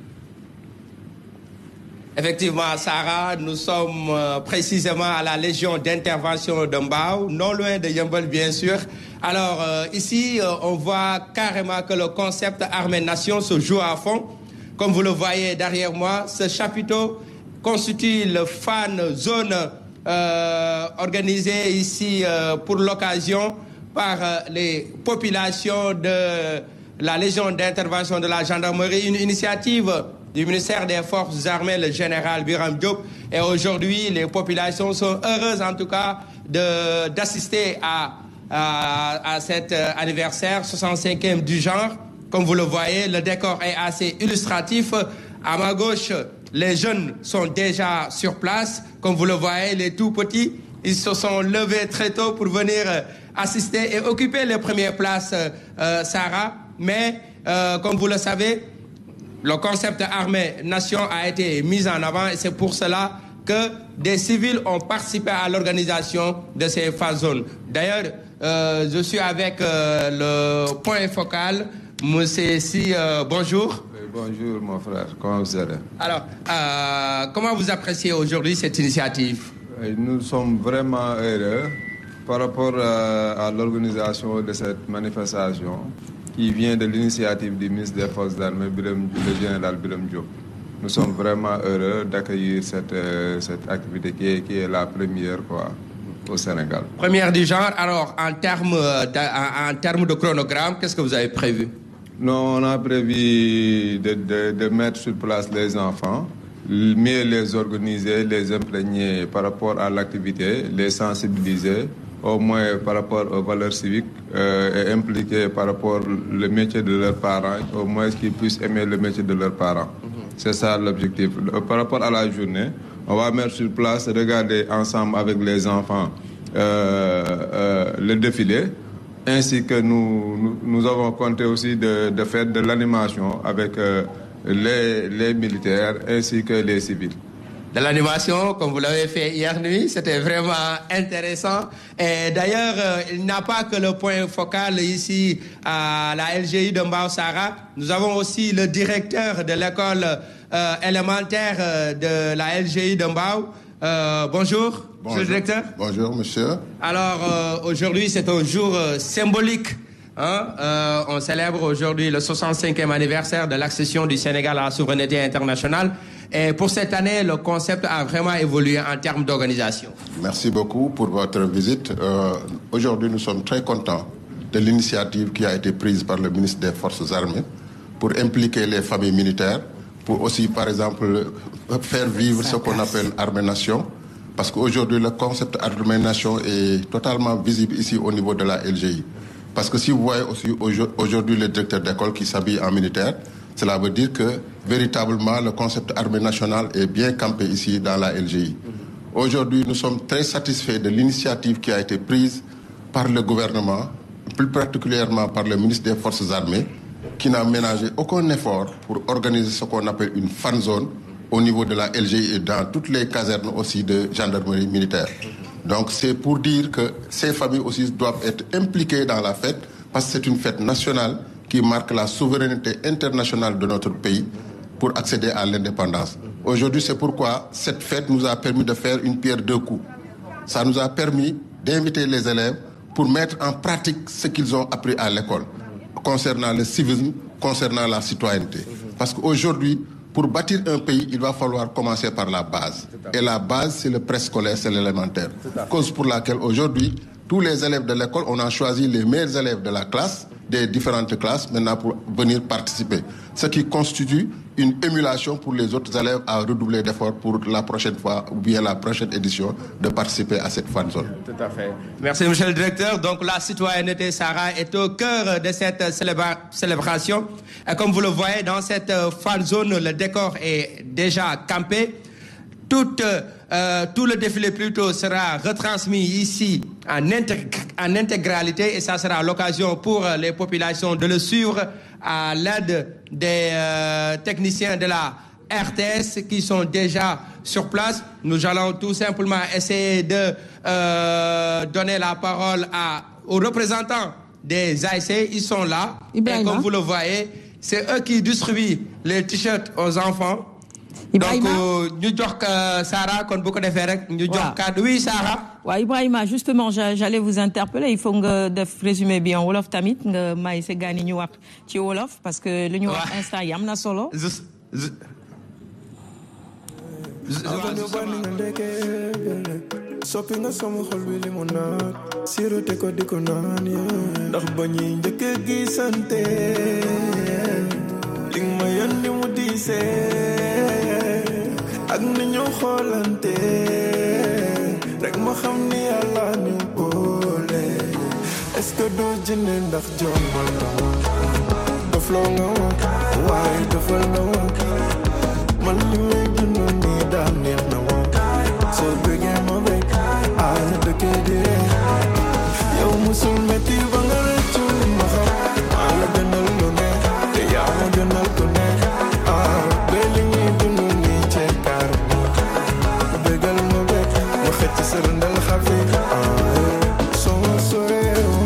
Effectivement, Sarah, nous sommes euh, précisément à la Légion d'intervention de Mbao, non loin de Yeumbeul, bien sûr. Alors, euh, ici, euh, on voit carrément que le concept armée-nation se joue à fond. Comme vous le voyez derrière moi, ce chapiteau constitue le fan zone euh, organisée ici euh, pour l'occasion par euh, les populations de la Légion d'intervention de la gendarmerie, une initiative du ministère des Forces armées, le général Biram Diop. Et aujourd'hui, les populations sont heureuses, en tout cas, de, d'assister à, à, à cet anniversaire soixante-cinquième du genre. Comme vous le voyez, le décor est assez illustratif. À ma gauche, les jeunes sont déjà sur place. Comme vous le voyez, les tout petits, ils se sont levés très tôt pour venir assister et occuper les premières places, euh, Sarah. Mais, euh, comme vous le savez, le concept armée-nation a été mis en avant et c'est pour cela que des civils ont participé à l'organisation de ces phases zones. D'ailleurs, Euh, je suis avec euh, le point focal. Monsieur Si, euh, bonjour. Oui, bonjour mon frère, comment vous allez? Alors, euh, comment vous appréciez aujourd'hui cette initiative? Nous sommes vraiment heureux par rapport à, à l'organisation de cette manifestation qui vient de l'initiative du ministre des Forces armées, le général Birame Diop. Nous sommes vraiment heureux d'accueillir cette, euh, cette activité qui est, qui est la première quoi, au Sénégal. Première du genre, alors en termes de, en, en termes de chronogramme, qu'est-ce que vous avez prévu? Non, on a prévu de, de, de mettre sur place les enfants, mieux les organiser, les imprégner par rapport à l'activité, les sensibiliser, au moins par rapport aux valeurs civiques euh, et impliquer par rapport au métier de leurs parents, au moins qu'ils puissent aimer le métier de leurs parents. C'est ça l'objectif. Par rapport à la journée, on va mettre sur place, regarder ensemble avec les enfants euh, euh, le défilé, ainsi que nous, nous, nous avons compté aussi de, de faire de l'animation avec euh, les, les militaires ainsi que les civils. De l'animation, comme vous l'avez fait hier nuit, c'était vraiment intéressant. Et d'ailleurs, euh, il n'y a pas que le point focal ici à la L G I de Mbao Sara. Nous avons aussi le directeur de l'école euh, élémentaire euh, de la L G I de Mbao. Euh, bonjour, bonjour, monsieur le directeur. Bonjour, monsieur. Alors, euh, aujourd'hui, c'est un jour euh, symbolique. Hein? Euh, on célèbre aujourd'hui le soixante-cinquième anniversaire de l'accession du Sénégal à la souveraineté internationale. Et pour cette année, le concept a vraiment évolué en termes d'organisation. Merci beaucoup pour votre visite. Euh, aujourd'hui, nous sommes très contents de l'initiative qui a été prise par le ministre des Forces armées pour impliquer les familles militaires, pour aussi, par exemple, faire vivre ce qu'on appelle Armée-Nation. Parce qu'aujourd'hui, le concept Armée-Nation est totalement visible ici au niveau de la L G I. Parce que si vous voyez aussi aujourd'hui le directeur d'école qui s'habille en militaire, cela veut dire que véritablement le concept armée nationale est bien campé ici dans la L G I. Aujourd'hui, nous sommes très satisfaits de l'initiative qui a été prise par le gouvernement, plus particulièrement par le ministre des Forces armées, qui n'a ménagé aucun effort pour organiser ce qu'on appelle une fan zone au niveau de la L G I et dans toutes les casernes aussi de gendarmerie militaire. Donc c'est pour dire que ces familles aussi doivent être impliquées dans la fête parce que c'est une fête nationale qui marque la souveraineté internationale de notre pays pour accéder à l'indépendance. Aujourd'hui, c'est pourquoi cette fête nous a permis de faire une pierre deux coups. Ça nous a permis d'inviter les élèves pour mettre en pratique ce qu'ils ont appris à l'école concernant le civisme, concernant la citoyenneté. Parce qu'aujourd'hui, pour bâtir un pays, il va falloir commencer par la base. Et la base, c'est le préscolaire, c'est l'élémentaire. Cause pour laquelle aujourd'hui, tous les élèves de l'école, on a choisi les meilleurs élèves de la classe, des différentes classes, maintenant pour venir participer. Ce qui constitue une émulation pour les autres élèves à redoubler d'efforts pour la prochaine fois ou bien la prochaine édition de participer à cette fan zone. Tout à fait. Merci, monsieur le directeur. Donc, la citoyenneté, Sarah, est au cœur de cette célébra- célébration. Et comme vous le voyez, dans cette fan zone, le décor est déjà campé. Tout, euh, tout le défilé plutôt sera retransmis ici en, intég- en intégralité et ça sera l'occasion pour les populations de le suivre à l'aide des euh, techniciens de la R T S qui sont déjà sur place. Nous allons tout simplement essayer de euh, donner la parole à, aux représentants des A S C. Ils sont là. Ibrahima. Et comme vous le voyez, c'est eux qui distribuent les t-shirts aux enfants. Ibrahima. Donc ñu jox Sarah kon bu ko defee rek ñu jox cadre. Oui Sarah. Ouais, Ibrahima, justement j'allais vous interpeller, il faut nga def résumé bien wolof tamit nga may sa gani ñu wax ci wolof parce que lu ñu wax instant yi am na solo. Soppi nga sama xol bi li mu naat sirote ko di ko naan ndax ba ñuy njëkk a gisante li ma yandi mu diisee ak ni ñu xoolante rek ma xam ni yàlla ñu boole est-ce que doo jënd ndax jombal nga ma dofloo nga ma waaye dofal nga ma man li may dund nii daal neex na ma soo bëggee ma bëgg ah na dëkkee di yow musul metti ba nga rëccu ma xam maa la gënal lu ne te yaa ma gënal ku ne ah ba li ñuy dund nii cee kaar bëggal ma bëgg ma xëcc sa rëndal xafi ah soo ma soree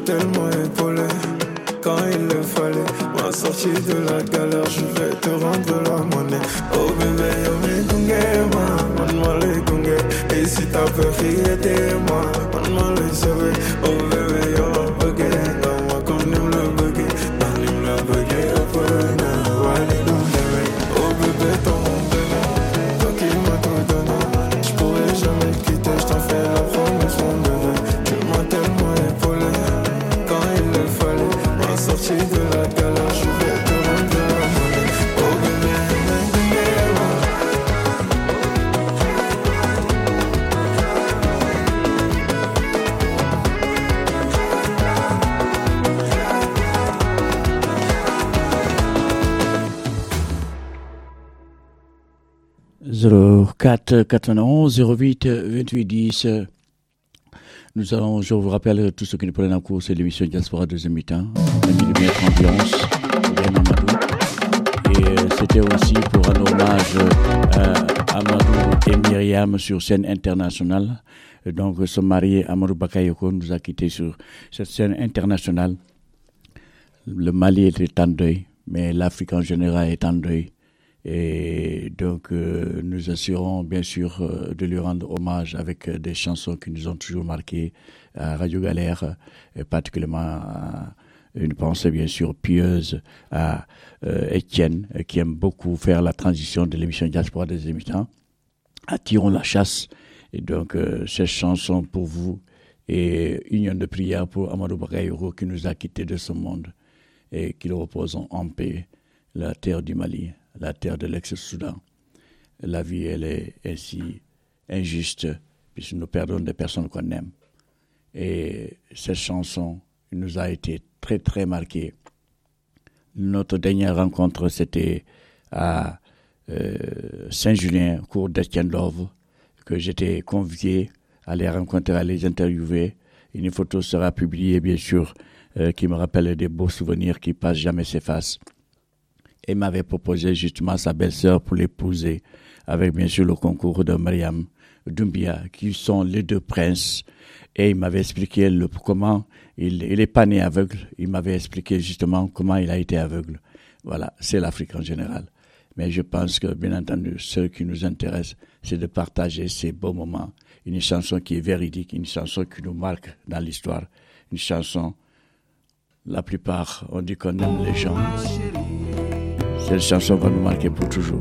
tellement épaulé quand il le fallait. M'a sorti de la galère, je vais te rendre la monnaie. Oh bébé, yo me gunge, man, man le gunge. Et si t'as peur, moi, man man le sauver. Oh bébé, yo la bugge, dans moi comme nous le bugge, dans nous le bugge, open, wally no bébé. Oh bébé, ton bébé, toi qui m'as tout donné, je pourrais jamais quitter, je t'en fais la promesse, mon bébé. Tu m'as tellement épaulé quand il le fallait. M'a sorti de la galère, je vais te rendre la monnaie. Oh bébé, me gunge, man. zéro quatre quatre-vingt-onze zéro huit vingt-huit dix. Nous allons, je vous rappelle, tous ceux qui nous prennent en cours, c'est l'émission Diaspora deuxième mi-temps. On a mis de mettre ambiance, bien Amadou. Et euh, c'était aussi pour un hommage euh, à Amadou et Myriam sur scène internationale. Et donc, son mari, Amadou Bakayoko, nous a quittés sur cette scène internationale. Le Mali était en deuil, mais l'Afrique en général est en deuil. Et donc, euh, nous assurons bien sûr euh, de lui rendre hommage avec euh, des chansons qui nous ont toujours marqués à Radio Galère, et particulièrement à une pensée bien sûr pieuse à euh, Étienne, euh, qui aime beaucoup faire la transition de l'émission Diaspora des émittants. Attirons la chasse. Et donc, euh, ces chansons pour vous et union de prière pour Amadou Bakayoko qui nous a quittés de ce monde et qu'il repose en paix, la terre du Mali, la terre de l'ex-Soudan. La vie, elle est ainsi injuste, puisque nous perdons des personnes qu'on aime. Et cette chanson nous a été très, très marquée. Notre dernière rencontre, c'était à euh, Saint-Julien, cours d'Étienne Love, que j'étais convié à les rencontrer, à les interviewer. Une photo sera publiée, bien sûr, euh, qui me rappelle des beaux souvenirs qui passent jamais s'effacent. Et m'avait proposé justement sa belle-sœur pour l'épouser, avec bien sûr le concours de Mariam Doumbia, qui sont les deux princes. Et il m'avait expliqué le, comment, il n'est pas né aveugle, il m'avait expliqué justement comment il a été aveugle. Voilà, c'est l'Afrique en général. Mais je pense que, bien entendu, ce qui nous intéresse, c'est de partager ces beaux moments. Une chanson qui est véridique, une chanson qui nous marque dans l'histoire, une chanson, la plupart, on dit qu'on aime les gens. Cette chanson va nous marquer pour toujours.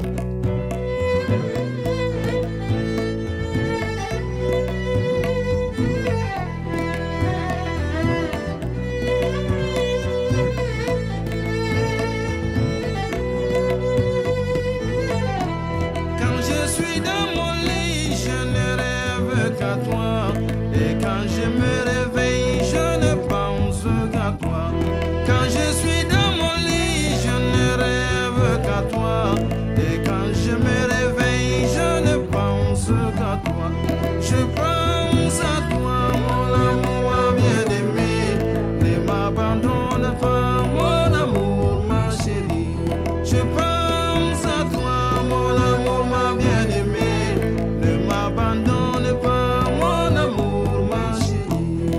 Quand je suis dans mon lit, je ne rêve qu'à toi. Et quand je me réveille, je ne pense qu'à toi. Quand je suis dans mon lit, je ne rêve qu'à toi. Et quand je me réveille, je ne pense qu'à toi. Je pense à toi, mon amour bien-aimé. Ne m'abandonne pas, mon amour, ma chérie. Je pense à toi, mon amour, ma bien-aimée. Ne m'abandonne pas, mon amour, ma chérie.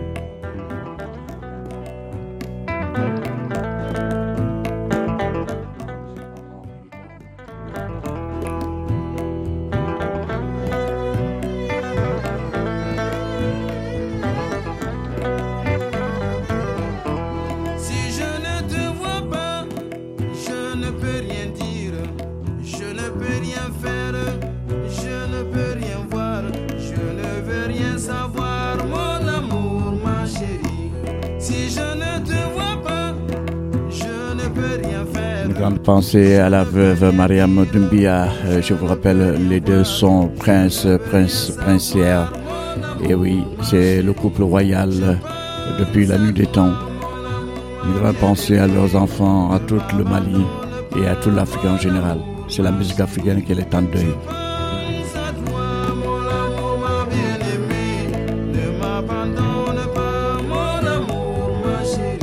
Si je ne te vois pas, je ne peux rien dire, je ne peux rien faire, je ne peux rien voir, je ne veux rien savoir, mon amour, ma chérie. Si je ne te vois pas, je ne peux rien faire. Une grande pensée à la veuve Mariam Doumbia. Euh, Je vous rappelle, les deux sont princes, princes, princières. Et oui, c'est le couple royal euh, depuis la nuit des temps. Une grande pensée à leurs enfants, à tout le Mali et à toute l'Afrique en général. C'est la musique africaine qu'elle est en deuil. Pense à toi, mon amour, ma bien-aimée. Ne m'abandonne pas, mon amour, ma chérie.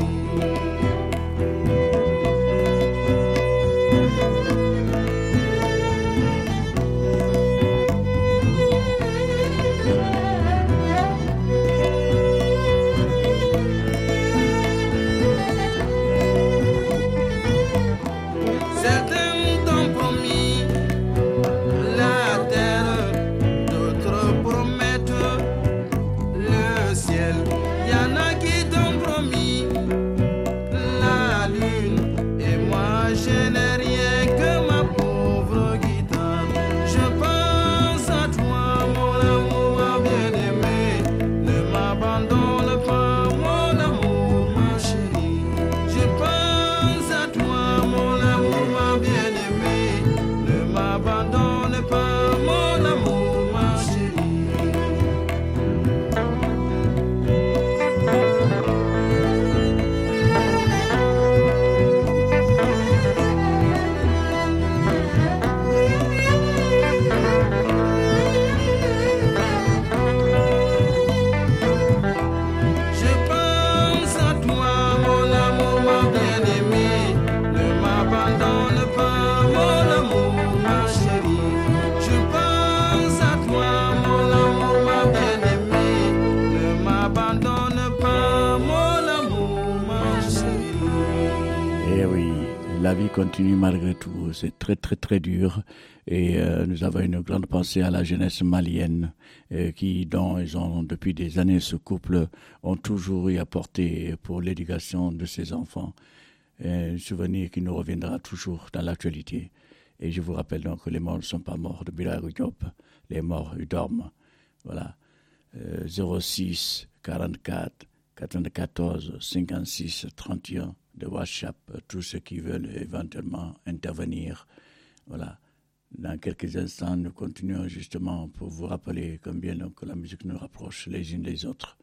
la vie continue malgré tout. C'est très très très dur. Et euh, nous avons une grande pensée à la jeunesse malienne euh, qui, dont ils ont depuis des années, ce couple ont toujours eu à porter pour l'éducation de ces enfants. Et un souvenir qui nous reviendra toujours dans l'actualité. Et je vous rappelle donc que les morts ne sont pas morts de Bilal Diop. Les morts, ils dorment. Voilà. Euh, zéro six quarante-quatre quatre-vingt-quatorze cinquante-six trente et un de WhatsApp, tous ceux qui veulent éventuellement intervenir. Voilà. Dans quelques instants, nous continuons justement pour vous rappeler combien donc la musique nous rapproche les unes des autres.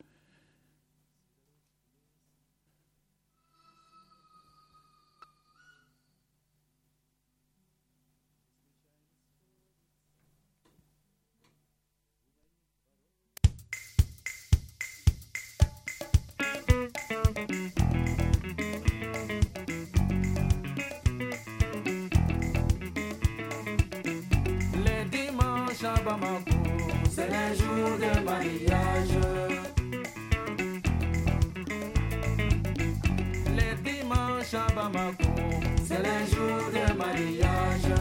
C'est les jours de mariage. Les dimanches à Bamako, c'est les jours de mariage.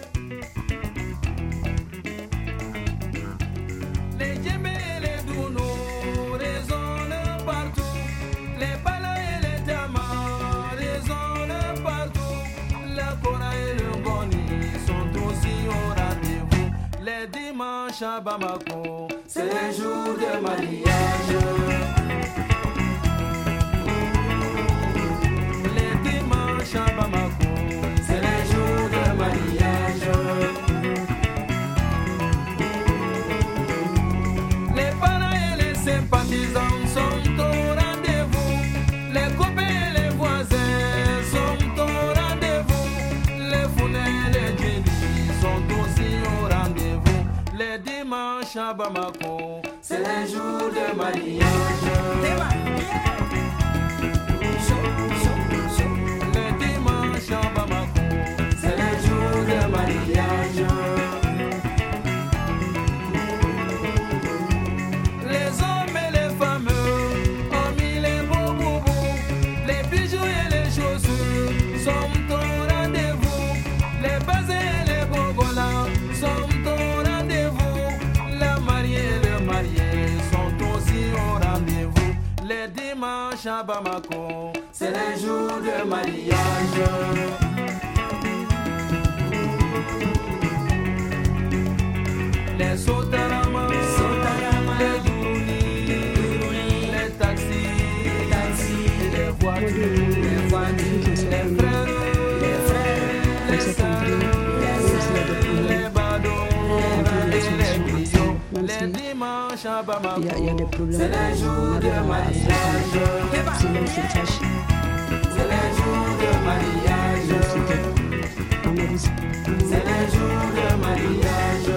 Les djembés et les dounos résonnent partout. Les balas et les tamas résonnent partout. La Kora et le Boni sont aussi au rendez-vous. Les dimanches à Bamako, c'est les jours de mariage. Les dimanches à Bamako, c'est les jours de mariage. Les parents et les sympathisants sont au rendez-vous. Les copains et les voisins sont au rendez-vous. Les fournais et les djinnis sont aussi au rendez-vous. Les dimanches à Bamako, c'est les jours de mariage. Les dimanches à Bamako, c'est les jours de mariage. Les hommes et les femmes ont mis les beaux boubous. Les bijoux et les chaussures sont au rendez-vous. Les baisers et les bogolas sont au rendez-vous. La mariée et le marié sont aussi au rendez-vous. Les dimanches à Bamako, c'est les jours de mariage. Les Sotarama, les Dourouni, les taxis, les taxis, les voitures, les voitures, les frères, les frères, les sœurs, les badauds, les griots. Les dimanches à Bamako, c'est les jours de mariage. C'est les jours de mariage. C'est les jours de mariage.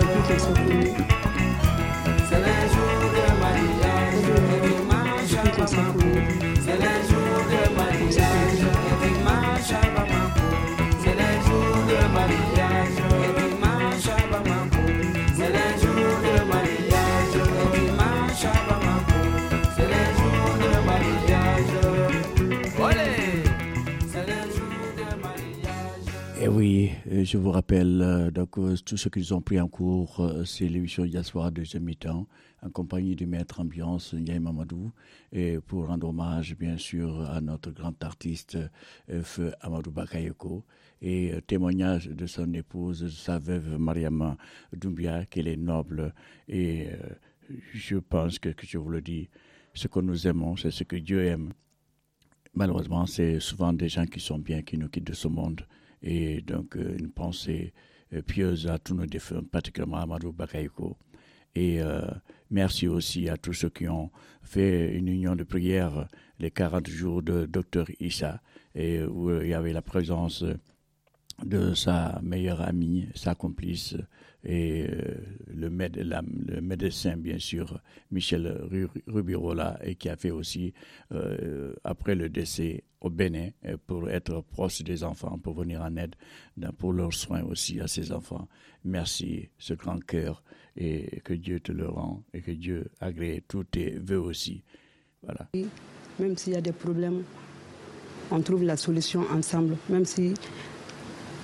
C'est les jours de mariage. Et dimanche à Bamako, c'est les jours de mariage. Et dimanche à Bamako, c'est les jours de mariage. Et dimanche à Bamako, c'est les jours de mariage. Et dimanche à Bamako, c'est les jours de mariage. Olé! C'est les jours de mariage. Et oui, je vous rappelle, euh, donc, euh, tout ce qu'ils ont pris en cours, euh, c'est l'émission Diaspora deuxième mi-temps, en compagnie du maître ambiance Ndiaye Mamadou, et pour rendre hommage, bien sûr, à notre grand artiste, euh, Feu Amadou Bakayoko, et euh, témoignage de son épouse, de sa veuve Mariama Doumbia, qu'elle est noble, et euh, je pense que, que je vous le dis, ce que nous aimons, c'est ce que Dieu aime. Malheureusement, c'est souvent des gens qui sont bien, qui nous quittent de ce monde. Et donc, euh, une pensée euh, pieuse à tous nos défunts, particulièrement à Amadou Bakayoko. Et euh, merci aussi à tous ceux qui ont fait une union de prière les quarante jours de Docteur Issa, et où il y avait la présence de sa meilleure amie, sa complice, et euh, le, méde, la, le médecin, bien sûr, Michel Rubirola, et qui a fait aussi, euh, après le décès au Bénin, pour être proche des enfants, pour venir en aide, pour leurs soins aussi à ces enfants. Merci, ce grand cœur, et que Dieu te le rend, et que Dieu agrée tous tes vœux aussi. Voilà. Même s'il y a des problèmes, on trouve la solution ensemble, même si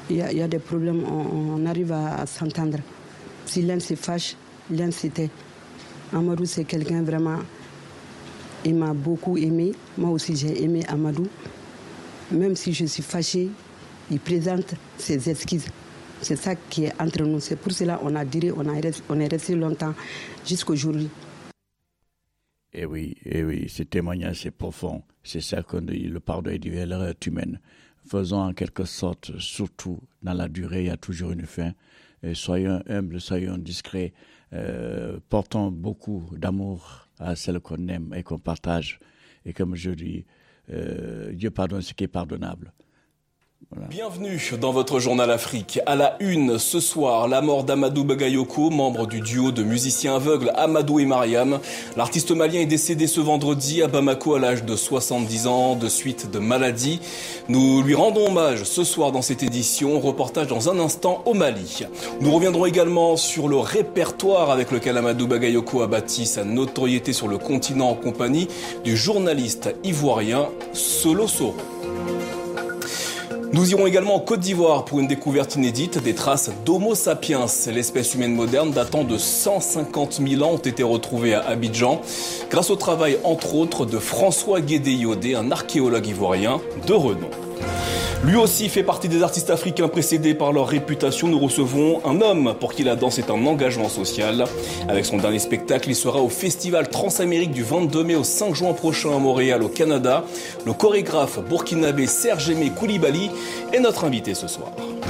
il y, y a des problèmes, on, on arrive à, à s'entendre. Si l'un se fâche, l'un se tait. Amadou, c'est quelqu'un vraiment, il m'a beaucoup aimé. Moi aussi, j'ai aimé Amadou. Même si je suis fâchée, il présente ses excuses. C'est ça qui est entre nous. C'est pour cela qu'on a duré, on, a, on est resté longtemps, jusqu'aujourd'hui. Et oui, et oui, ce témoignage, c'est profond. C'est ça qu'on dit, le pardon est d'une valeur humaine. Faisons en quelque sorte, surtout dans la durée, il y a toujours une fin. Et soyons humbles, soyons discrets, euh, portons beaucoup d'amour à celle qu'on aime et qu'on partage. Et comme je dis, euh, Dieu pardonne ce qui est pardonnable. Voilà. Bienvenue dans votre journal Afrique. À la une, ce soir, la mort d'Amadou Bagayoko, membre du duo de musiciens aveugles Amadou et Mariam. L'artiste malien est décédé ce vendredi à Bamako à l'âge de soixante-dix ans de suite de maladie. Nous lui rendons hommage ce soir dans cette édition. Reportage dans un instant au Mali. Nous reviendrons également sur le répertoire avec lequel Amadou Bagayoko a bâti sa notoriété sur le continent en compagnie du journaliste ivoirien Solo Soro. Nous irons également en Côte d'Ivoire pour une découverte inédite des traces d'Homo sapiens. L'espèce humaine moderne datant de cent cinquante mille ans ont été retrouvées à Abidjan grâce au travail entre autres de François Guédé-Iodé, un archéologue ivoirien de renom. Lui aussi fait partie des artistes africains précédés par leur réputation. Nous recevons un homme pour qui la danse est un engagement social. Avec son dernier spectacle, il sera au Festival Transamérique du vingt-deux mai au cinq juin prochain à Montréal, au Canada. Le chorégraphe burkinabé Serge Aimé Koulibaly est notre invité ce soir.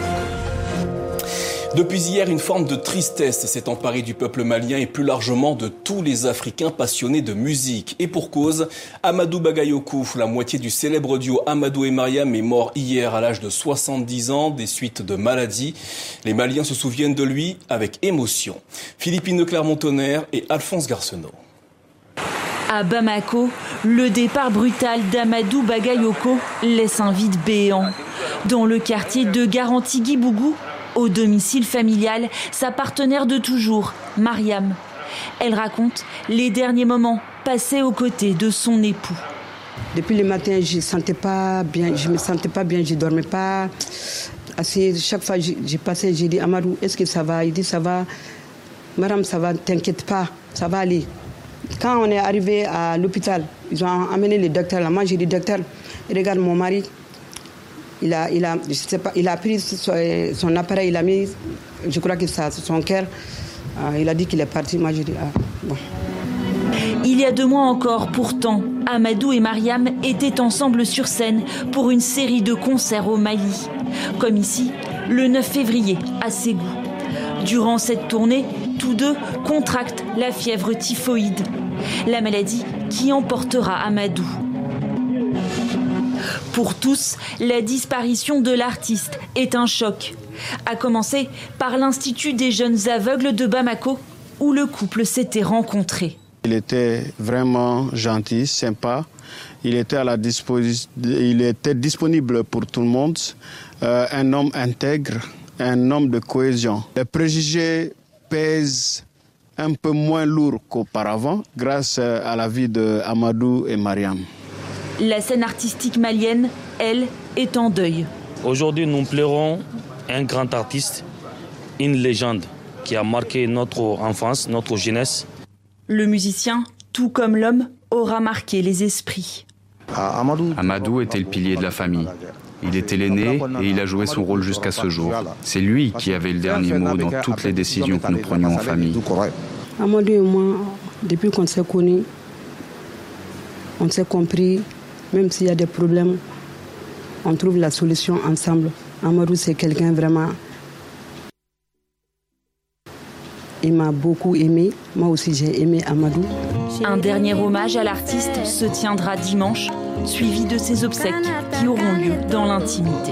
Depuis hier, une forme de tristesse s'est emparée du peuple malien et plus largement de tous les Africains passionnés de musique. Et pour cause, Amadou Bagayoko, la moitié du célèbre duo Amadou et Mariam, est mort hier à l'âge de soixante-dix ans des suites de maladies. Les Maliens se souviennent de lui avec émotion. Philippine de Clermont-Tonnerre et Alphonse Garcenot. À Bamako, le départ brutal d'Amadou Bagayoko laisse un vide béant. Dans le quartier de Garantigui-Bougou, au domicile familial, sa partenaire de toujours, Mariam. Elle raconte les derniers moments passés aux côtés de son époux. Depuis le matin, je ne sentais pas bien, je me sentais pas bien, je ne dormais pas. Assez, chaque fois, j'ai passé, j'ai dit, Amadou, est-ce que ça va? Il dit, ça va. Mariam, ça va, t'inquiète pas, ça va aller. Quand on est arrivé à l'hôpital, ils ont amené le docteur là. Moi, j'ai dit, docteur, regarde mon mari. Il a, il, a, je sais pas, il a pris son appareil, il a mis, je crois que c'est son cœur. Euh, il a dit qu'il est parti. Moi, j'ai dit, ah, bon. Il y a deux mois encore, pourtant, Amadou et Mariam étaient ensemble sur scène pour une série de concerts au Mali. Comme ici, le neuf février, à Ségou. Durant cette tournée, tous deux contractent la fièvre typhoïde, la maladie qui emportera Amadou. Pour tous, la disparition de l'artiste est un choc. À commencer par l'Institut des jeunes aveugles de Bamako, où le couple s'était rencontré. Il était vraiment gentil, sympa. Il était, à la disposi- il était disponible pour tout le monde. Euh, un homme intègre, un homme de cohésion. Les préjugés pèsent un peu moins lourd qu'auparavant grâce à la vie d'Amadou et Mariam. La scène artistique malienne, elle, est en deuil. Aujourd'hui, nous pleurons un grand artiste, une légende qui a marqué notre enfance, notre jeunesse. Le musicien, tout comme l'homme, aura marqué les esprits. Amadou était le pilier de la famille. Il était l'aîné et il a joué son rôle jusqu'à ce jour. C'est lui qui avait le dernier mot dans toutes les décisions que nous prenions en famille. Amadou et moi, depuis qu'on s'est connus, on s'est compris. Même s'il y a des problèmes, on trouve la solution ensemble. Amadou, c'est quelqu'un vraiment... Il m'a beaucoup aimé. Moi aussi, j'ai aimé Amadou. Un dernier hommage à l'artiste se tiendra dimanche, suivi de ses obsèques qui auront lieu dans l'intimité.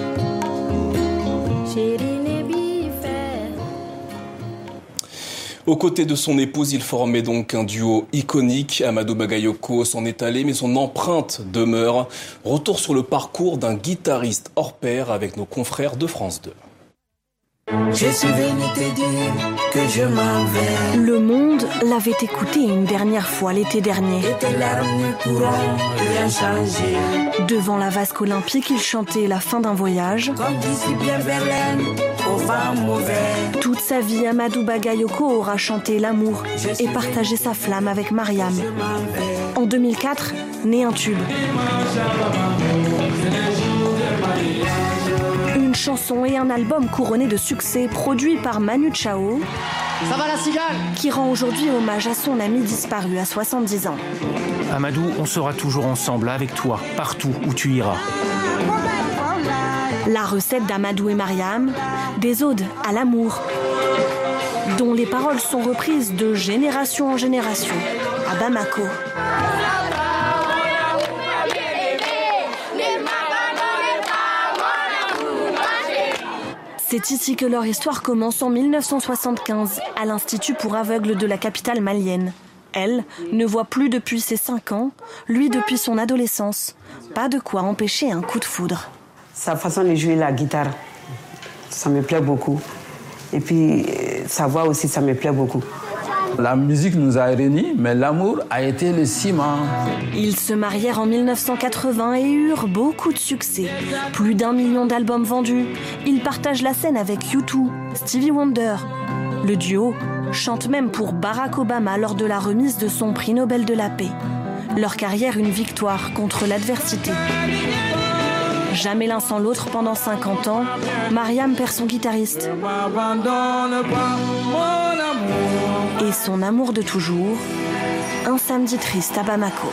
Aux côtés de son épouse, il formait donc un duo iconique. Amadou Bagayoko s'en est allé, mais son empreinte demeure. Retour sur le parcours d'un guitariste hors pair avec nos confrères de France deux. Je suis venu te dire que je m'en vais. Le monde l'avait écouté une dernière fois l'été dernier. Et tes larmes ne pourront rien changer. Devant la vasque olympique, il chantait la fin d'un voyage. Comme d'ici bien Verlaine, au vent mauvais. Toute sa vie, Amadou Bagayoko aura chanté l'amour et partagé sa flamme avec Mariam. En deux mille quatre, naît un tube. Une chanson et un album couronnés de succès produits par Manu Chao. Ça va la cigale ? Qui rend aujourd'hui hommage à son ami disparu à soixante-dix ans. Amadou, on sera toujours ensemble avec toi, partout où tu iras. La recette d'Amadou et Mariam, des odes à l'amour, dont les paroles sont reprises de génération en génération à Bamako. C'est ici que leur histoire commence en mille neuf cent soixante-quinze, à l'Institut pour aveugles de la capitale malienne. Elle ne voit plus depuis ses cinq ans, lui depuis son adolescence. Pas de quoi empêcher un coup de foudre. Sa façon de jouer la guitare, ça me plaît beaucoup. Et puis, sa voix aussi, ça me plaît beaucoup. La musique nous a réunis, mais l'amour a été le ciment. Ils se marièrent en mille neuf cent quatre-vingts et eurent beaucoup de succès. Plus d'un million d'albums vendus. Ils partagent la scène avec U deux, Stevie Wonder. Le duo chante même pour Barack Obama lors de la remise de son prix Nobel de la paix. Leur carrière, une victoire contre l'adversité. Jamais l'un sans l'autre pendant cinquante ans, Mariam perd son guitariste. Et son amour de toujours, un samedi triste à Bamako.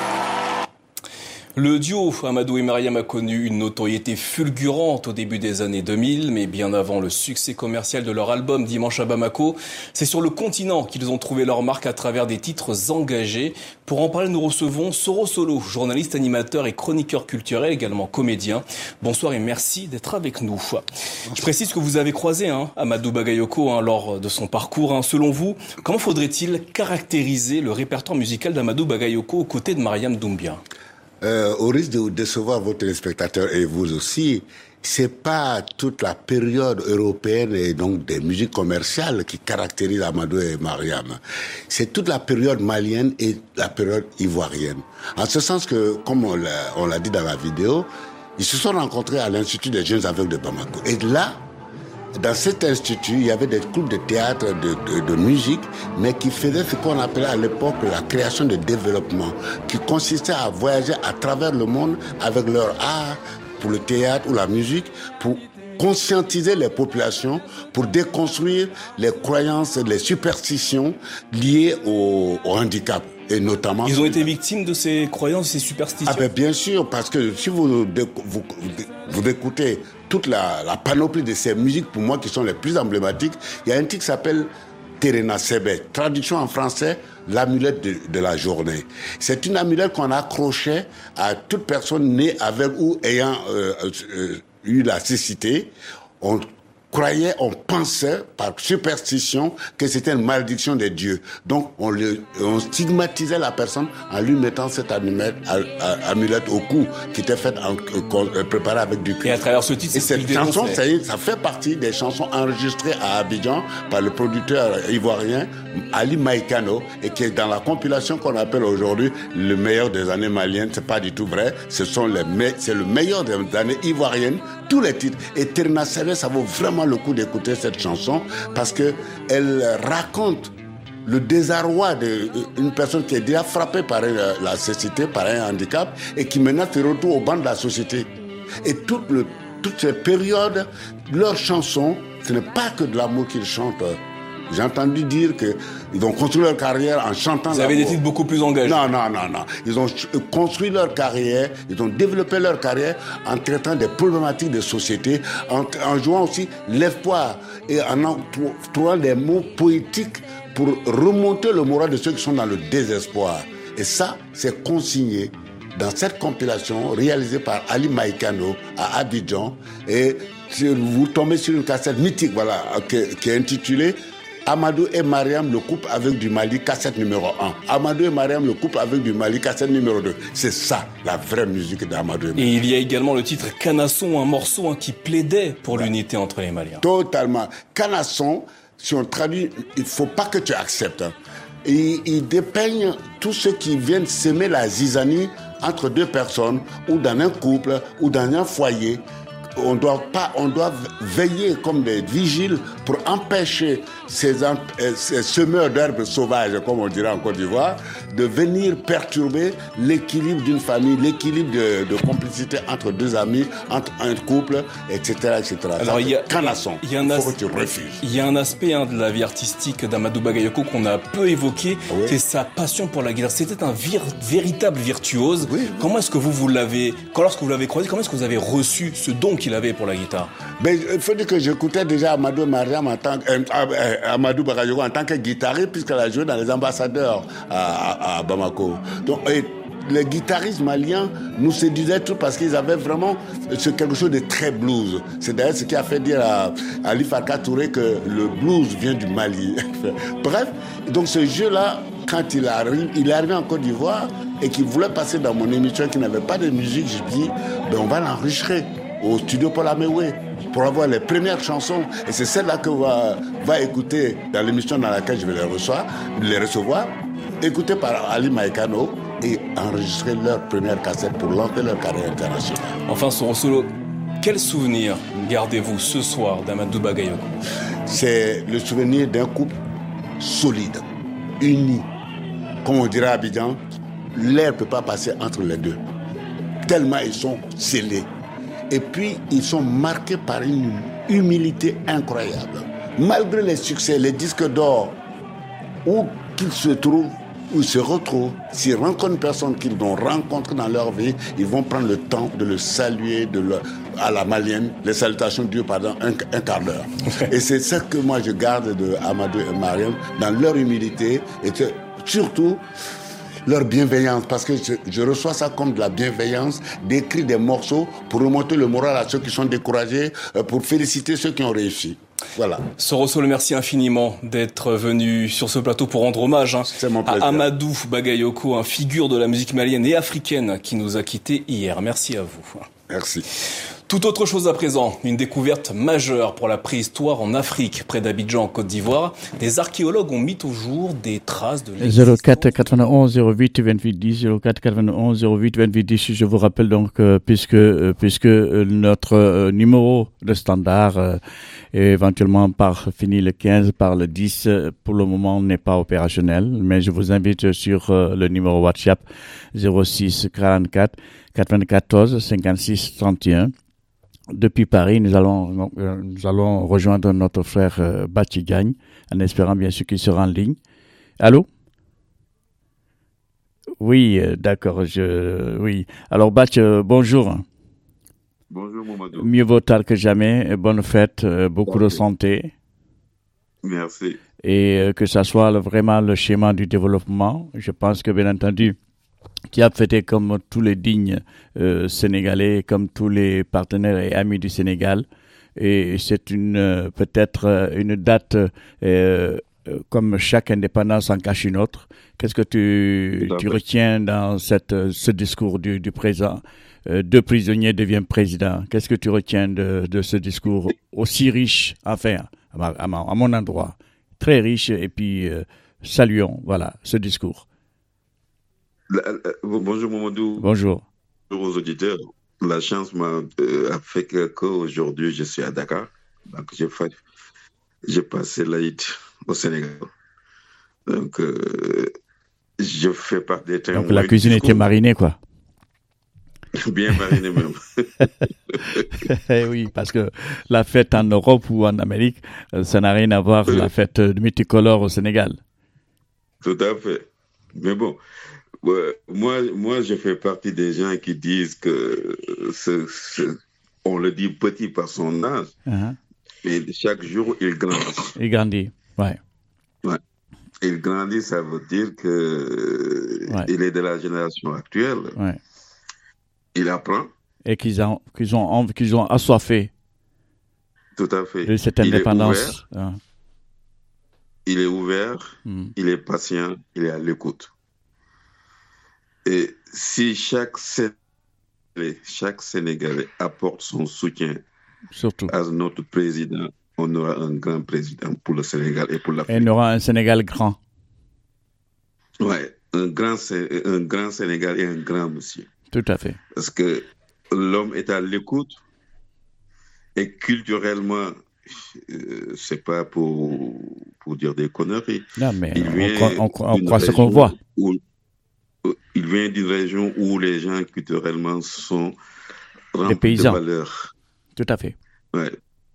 Le duo Amadou et Mariam a connu une notoriété fulgurante au début des années deux mille, mais bien avant le succès commercial de leur album Dimanche à Bamako, c'est sur le continent qu'ils ont trouvé leur marque à travers des titres engagés. Pour en parler, nous recevons Soro Solo, journaliste, animateur et chroniqueur culturel, également comédien. Bonsoir et merci d'être avec nous. Je précise que vous avez croisé hein, Amadou Bagayoko hein, lors de son parcours. Hein. Selon vous, comment faudrait-il caractériser le répertoire musical d'Amadou Bagayoko aux côtés de Mariam Doumbia ? Euh, au risque de décevoir vos téléspectateurs et vous aussi, c'est pas toute la période européenne et donc des musiques commerciales qui caractérise Amadou et Mariam. C'est toute la période malienne et la période ivoirienne. En ce sens que, comme on l'a, on l'a dit dans la vidéo, ils se sont rencontrés à l'Institut des jeunes aveugles de Bamako. Et là, dans cet institut, il y avait des groupes de théâtre, de, de, de musique, mais qui faisaient ce qu'on appelait à l'époque la création de développement, qui consistait à voyager à travers le monde avec leur art, pour le théâtre ou la musique, pour conscientiser les populations, pour déconstruire les croyances, les superstitions liées au, au handicap. Et notamment... Ils ont été victimes de ces croyances, ces superstitions. Ah ben bien sûr, parce que si vous, vous, vous écoutez toute la, la panoplie de ces musiques, pour moi, qui sont les plus emblématiques, il y a un titre qui s'appelle Terena Sebe, traduction en français, l'amulette de, de la journée. C'est une amulette qu'on accrochait à toute personne née avec ou ayant euh, euh, eu la cécité. On croyait, on pensait par superstition que c'était une malédiction des dieux. Donc on, le, on stigmatisait la personne en lui mettant cette amulette, amulette au cou qui était faite en, euh, préparée avec du cuivre. Et à travers ce titre, et cette chanson, ça, ça fait partie des chansons enregistrées à Abidjan par le producteur ivoirien Ali Maïkano et qui est dans la compilation qu'on appelle aujourd'hui le meilleur des années maliennes. C'est pas du tout vrai. Ce sont les me- c'est le meilleur des années ivoiriennes. Tous les titres. Et Terna Sebe, ça vaut vraiment le coup d'écouter cette chanson parce que elle raconte le désarroi d'une personne qui est déjà frappée par la cécité, par un handicap et qui maintenant se retrouve au banc de la société. Et toute le, toutes ces périodes, leurs chansons, ce n'est pas que de l'amour qu'ils chantent. J'ai entendu dire qu'ils ont construit leur carrière en chantant. Vous avez des titres beaucoup plus engagés. Non, non, non, non. Ils ont construit leur carrière, ils ont développé leur carrière en traitant des problématiques de société, en, en jouant aussi l'espoir et en, en trouvant des mots poétiques pour remonter le moral de ceux qui sont dans le désespoir. Et ça, c'est consigné dans cette compilation réalisée par Ali Maïkano à Abidjan. Et vous tombez sur une cassette mythique, voilà, qui, qui est intitulée Amadou et Mariam, le couple avec du Mali, cassette numéro un. Amadou et Mariam, le couple avec du Mali, cassette numéro deux. C'est ça, la vraie musique d'Amadou et Mariam. Et il y a également le titre Canasson, un morceau hein, qui plaidait pour ouais. l'unité entre les Maliens. Totalement. Canasson, si on traduit, il ne faut pas que tu acceptes. Il, il dépeigne tous ceux qui viennent s'aimer la zizanie entre deux personnes, ou dans un couple, ou dans un foyer. On doit pas, on doit veiller comme des vigiles pour empêcher ces, ces semeurs d'herbes sauvages, comme on dirait en Côte d'Ivoire, de venir perturber l'équilibre d'une famille, l'équilibre de, de complicité entre deux amis, entre un couple, et cetera, et cetera. Alors il y a, Canasson, il y a un as- il y a un aspect hein, de la vie artistique d'Amadou Bagayoko qu'on a peu évoqué, oui. c'est sa passion pour la guitare. C'était un vir- véritable virtuose. Oui, oui. Comment est-ce que vous vous l'avez, quand lorsque vous l'avez croisé, comment est-ce que vous avez reçu ce don qu'il avait pour la guitare? Ben, il faut dire que j'écoutais déjà Amadou Mariam en tant que, euh, euh, Amadou Bagayoko en tant que guitariste, puisqu'elle a joué dans les ambassadeurs à, à, à Bamako. Donc, et, les guitaristes maliens nous séduisaient tous parce qu'ils avaient vraiment ce quelque chose de très blues. C'est d'ailleurs ce qui a fait dire à Ali Farka Touré que le blues vient du Mali. Bref, donc ce jeu-là, quand il arrive, il est arrivé en Côte d'Ivoire et qu'il voulait passer dans mon émission qui n'avait pas de musique, je dis, ben on va l'enregistrer au studio Paul Amewe pour avoir les premières chansons. Et c'est celle-là que va, va écouter dans l'émission dans laquelle je vais les recevoir, les recevoir écoutée par Ali Maïkano et enregistrer leur première cassette pour lancer leur carrière internationale. Enfin, son solo, quel souvenir gardez-vous ce soir d'Amadou Bagayoko? C'est le souvenir d'un couple solide, uni. Comme on dirait à Abidjan, l'air ne peut pas passer entre les deux. Tellement ils sont scellés. Et puis, ils sont marqués par une humilité incroyable. Malgré les succès, les disques d'or, où qu'ils se trouvent, où ils se retrouvent, s'ils rencontrent une personne qu'ils vont rencontrer dans leur vie, ils vont prendre le temps de le saluer de le, à la malienne, les salutations de Dieu pendant un, un quart d'heure. Et c'est ça que moi je garde de Amadou et Mariam, dans leur humilité et que, surtout leur bienveillance, parce que je, je reçois ça comme de la bienveillance, d'écrire des morceaux pour remonter le moral à ceux qui sont découragés, pour féliciter ceux qui ont réussi. Voilà. Soroso, merci infiniment d'être venu sur ce plateau pour rendre hommage hein, à Amadou Bagayoko, un figure de la musique malienne et africaine qui nous a quittés hier. Merci à vous. Merci. Tout autre chose à présent, une découverte majeure pour la préhistoire en Afrique, près d'Abidjan, en Côte d'Ivoire. Des archéologues ont mis au jour des traces de l'existence. zéro quatre quatre-vingt-onze zéro huit vingt-huit dix, zéro quatre quatre-vingt-onze zéro huit vingt-huit dix. Je vous rappelle donc, euh, puisque, euh, puisque euh, notre euh, numéro de standard euh, est éventuellement par fini le quinze, par le dix, euh, pour le moment n'est pas opérationnel, mais je vous invite sur euh, le numéro WhatsApp zéro six quarante-quatre quatre-vingt-quatorze cinquante-six trente et un. Depuis Paris, nous allons, euh, nous allons rejoindre notre frère euh, Bachi Gagne, en espérant bien sûr qu'il sera en ligne. Allô? Oui, euh, d'accord. Je, oui. Alors Bach, euh, bonjour. Bonjour Mamadou. Mieux vaut tard que jamais. Bonne fête, euh, beaucoup Merci. de santé. Merci. Et euh, que ça soit le, vraiment le schéma du développement. Je pense que bien entendu, qui a fêté comme tous les dignes euh, Sénégalais, comme tous les partenaires et amis du Sénégal. Et c'est une euh, peut-être euh, une date, euh, euh, comme chaque indépendance en cache une autre. Qu'est-ce que tu, tu retiens dans cette, ce discours du, du président? Euh, deux prisonniers deviennent présidents. Qu'est-ce que tu retiens de, de ce discours aussi riche, enfin, à, ma, à, ma, à mon endroit, très riche, et puis euh, saluons, voilà, ce discours. La, la, bonjour Mamadou. Bonjour. Bonjour aux auditeurs. La chance m'a euh, fait qu'aujourd'hui je suis à Dakar. Donc j'ai, fait, j'ai passé l'Aïd au Sénégal. Donc euh, je fais part des témoins. Donc la cuisine était marinée quoi. Bien marinée même. Eh oui, parce que la fête en Europe ou en Amérique, ça n'a rien à voir avec la fête multicolore au Sénégal. Tout à fait. Mais bon. Ouais, moi, moi, je fais partie des gens qui disent que ce, ce, on le dit petit par son âge, uh-huh. mais chaque jour, il grandit. Il grandit, ouais. ouais. Il grandit, ça veut dire que ouais. il est de la génération actuelle. Ouais. Il apprend. Et qu'ils ont, qu'ils ont, qu'ils ont assoiffé. Tout à fait. De cette indépendance. Ah. il est ouvert, mm. il est patient, il est à l'écoute. Et si chaque Sénégalais, chaque Sénégalais apporte son soutien Surtout. à notre président, on aura un grand président pour le Sénégal et pour l'Afrique. Et on aura un Sénégal grand. Ouais, un grand, un grand Sénégal et un grand monsieur. Tout à fait. Parce que l'homme est à l'écoute et culturellement, euh, c'est pas pour, pour dire des conneries. Non, mais on croit, on, on croit ce qu'on voit. Où, il vient d'une région où les gens culturellement sont remplis des paysans. de valeurs. Tout à fait. Ouais.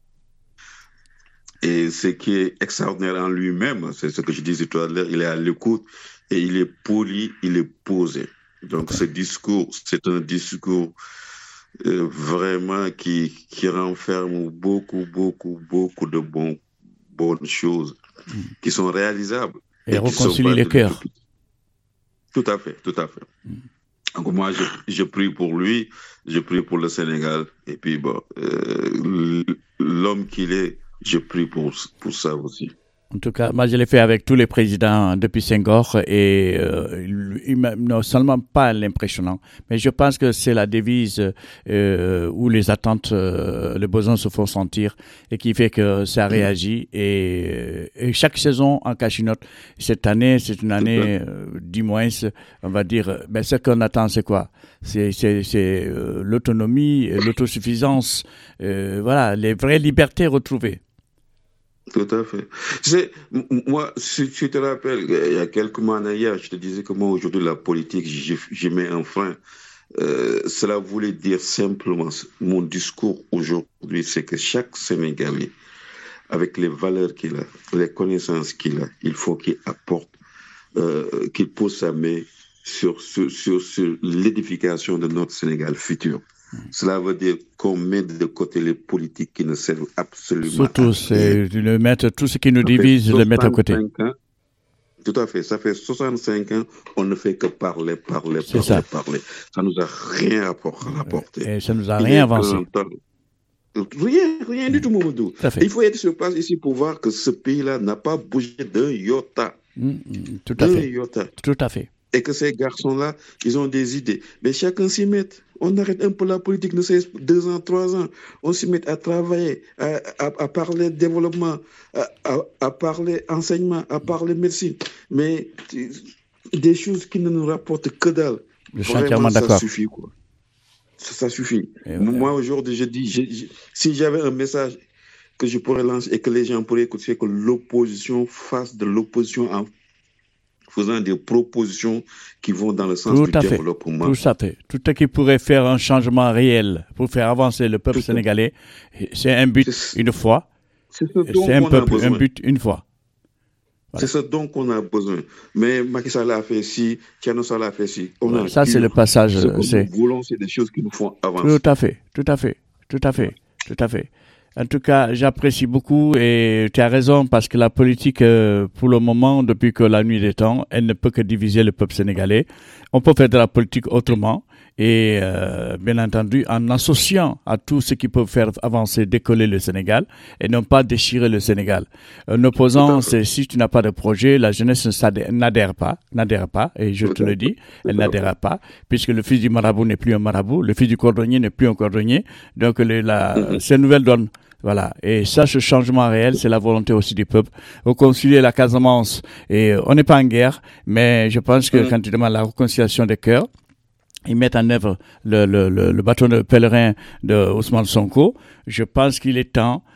Et ce qui est extraordinaire en lui-même, c'est ce que je disais tout à l'heure, il est à l'écoute et il est poli, il est posé. Donc okay. ce discours, c'est un discours euh, vraiment qui, qui renferme beaucoup, beaucoup, beaucoup de bon, bonnes choses mm. qui sont réalisables. Et, et réconcilie les cœurs. Tout à fait, tout à fait. Mm. Donc moi, je, je prie pour lui, je prie pour le Sénégal, et puis bon, euh, l'homme qu'il est, je prie pour, pour ça aussi. En tout cas, moi je l'ai fait avec tous les présidents depuis Senghor et euh, il, il m'a non seulement pas l'impressionnant, mais je pense que c'est la devise euh, où les attentes, euh, les besoins se font sentir et qui fait que ça réagit et, et chaque saison en cache une autre. Cette année, c'est une année euh, du moins, on va dire, ben ce qu'on attend c'est quoi? C'est, c'est, c'est euh, l'autonomie, l'autosuffisance, euh, voilà, les vraies libertés retrouvées. Tout à fait. C'est, moi, si tu te rappelles, il y a quelques mois en arrière, je te disais que moi, aujourd'hui, la politique, j'y, j'y mets un frein. Euh, cela voulait dire simplement, mon discours aujourd'hui, c'est que chaque Sénégalais, avec les valeurs qu'il a, les connaissances qu'il a, il faut qu'il apporte, euh, qu'il pose sa main sur, sur, sur, sur l'édification de notre Sénégal futur. Cela veut dire qu'on met de côté les politiques qui ne servent absolument Surtout, à rien. c'est de mettre tout ce qui nous divise, de le mettre à côté. Ans, tout à fait. Ça fait soixante-cinq ans, on ne fait que parler, parler, c'est parler, ça. parler. Ça nous a rien apporté. Et ça nous a rien avancé. Rien, rien du tout, Mamadou. Il faut être sur place ici pour voir que ce pays-là n'a pas bougé d'un iota. Mmh, tout à d'un fait. iota. Tout à fait. Et que ces garçons-là, ils ont des idées. Mais chacun s'y met. On arrête un peu la politique, ne sais deux ans, trois ans. On s'y met à travailler, à, à, à parler développement, à, à, à parler enseignement, à parler médecine. Mais des choses qui ne nous rapportent que dalle. Je suis entièrement d'accord. Ça suffit, quoi. Ça, ça suffit. Et Moi, ouais. aujourd'hui, je dis, je, je, si j'avais un message que je pourrais lancer et que les gens pourraient écouter, c'est que l'opposition fasse de l'opposition en faisant des propositions qui vont dans le sens tout du à fait. développement. Tout à fait. Tout ce qui pourrait faire un changement réel pour faire avancer le peuple tout sénégalais, c'est un but c'est, une fois. C'est, ce dont c'est un, on peuple, a besoin. un but une fois. Voilà. C'est ce dont on a besoin. Mais Macky Sall a fait ci, Tiano Sall a fait ci. On a Ça, c'est le passage. Ce que c'est... nous voulons, c'est des choses qui nous font avancer. Tout à fait. Tout à fait. Tout à fait. Tout à fait. En tout cas, j'apprécie beaucoup et tu as raison parce que la politique, euh, pour le moment, depuis que la nuit des temps, elle ne peut que diviser le peuple sénégalais. On peut faire de la politique autrement et euh, bien entendu en associant à tout ce qui peut faire avancer, décoller le Sénégal et non pas déchirer le Sénégal. En opposant, c'est si tu n'as pas de projet, la jeunesse n'adhère pas, n'adhère pas et je te le dis, elle n'adhère pas puisque le fils du marabout n'est plus un marabout, le fils du cordonnier n'est plus un cordonnier. Donc les, la, ces nouvelles donnes. Voilà. Et ça, ce changement réel, c'est la volonté aussi du peuple. Réconcilier la Casamance. Et on n'est pas en guerre, mais je pense que mmh. quand tu demandes la réconciliation des cœurs, ils mettent en œuvre le, le, le, le bâton de pèlerin de Ousmane Sonko. Je pense qu'il est temps,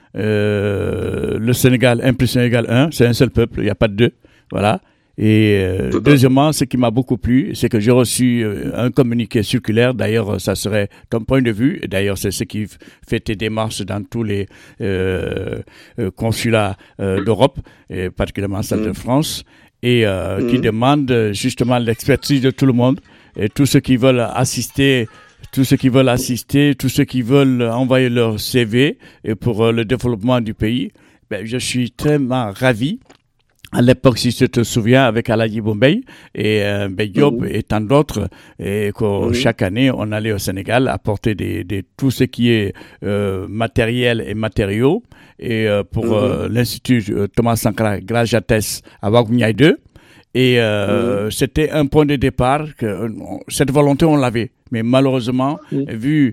euh, le Sénégal, un plus Sénégal un, c'est un seul peuple, il n'y a pas de deux. Voilà. Et euh, deuxièmement, ce qui m'a beaucoup plu, c'est que j'ai reçu euh, un communiqué circulaire. D'ailleurs, ça serait ton point de vue. Et d'ailleurs, c'est ce qui f- fait tes démarches dans tous les euh, euh, consulats euh, d'Europe, et particulièrement celle de France, et euh, mmh. qui demande justement l'expertise de tout le monde et tous ceux qui veulent assister. Tous ceux qui veulent assister, tous ceux qui veulent envoyer leur C V et pour euh, le développement du pays. Ben, je suis tellement ravi À l'époque, si tu te souviens, avec Aladji Bombay et euh, Diop mmh. et tant d'autres, et que mmh. chaque année, on allait au Sénégal apporter des, des, tout ce qui est euh, matériel et matériaux. Et euh, pour mmh. euh, l'Institut euh, Thomas Sankara Grajates à Ouagoumiaï deux. Et euh, mmh. c'était un point de départ, que, cette volonté, on l'avait. Mais malheureusement, mmh. vu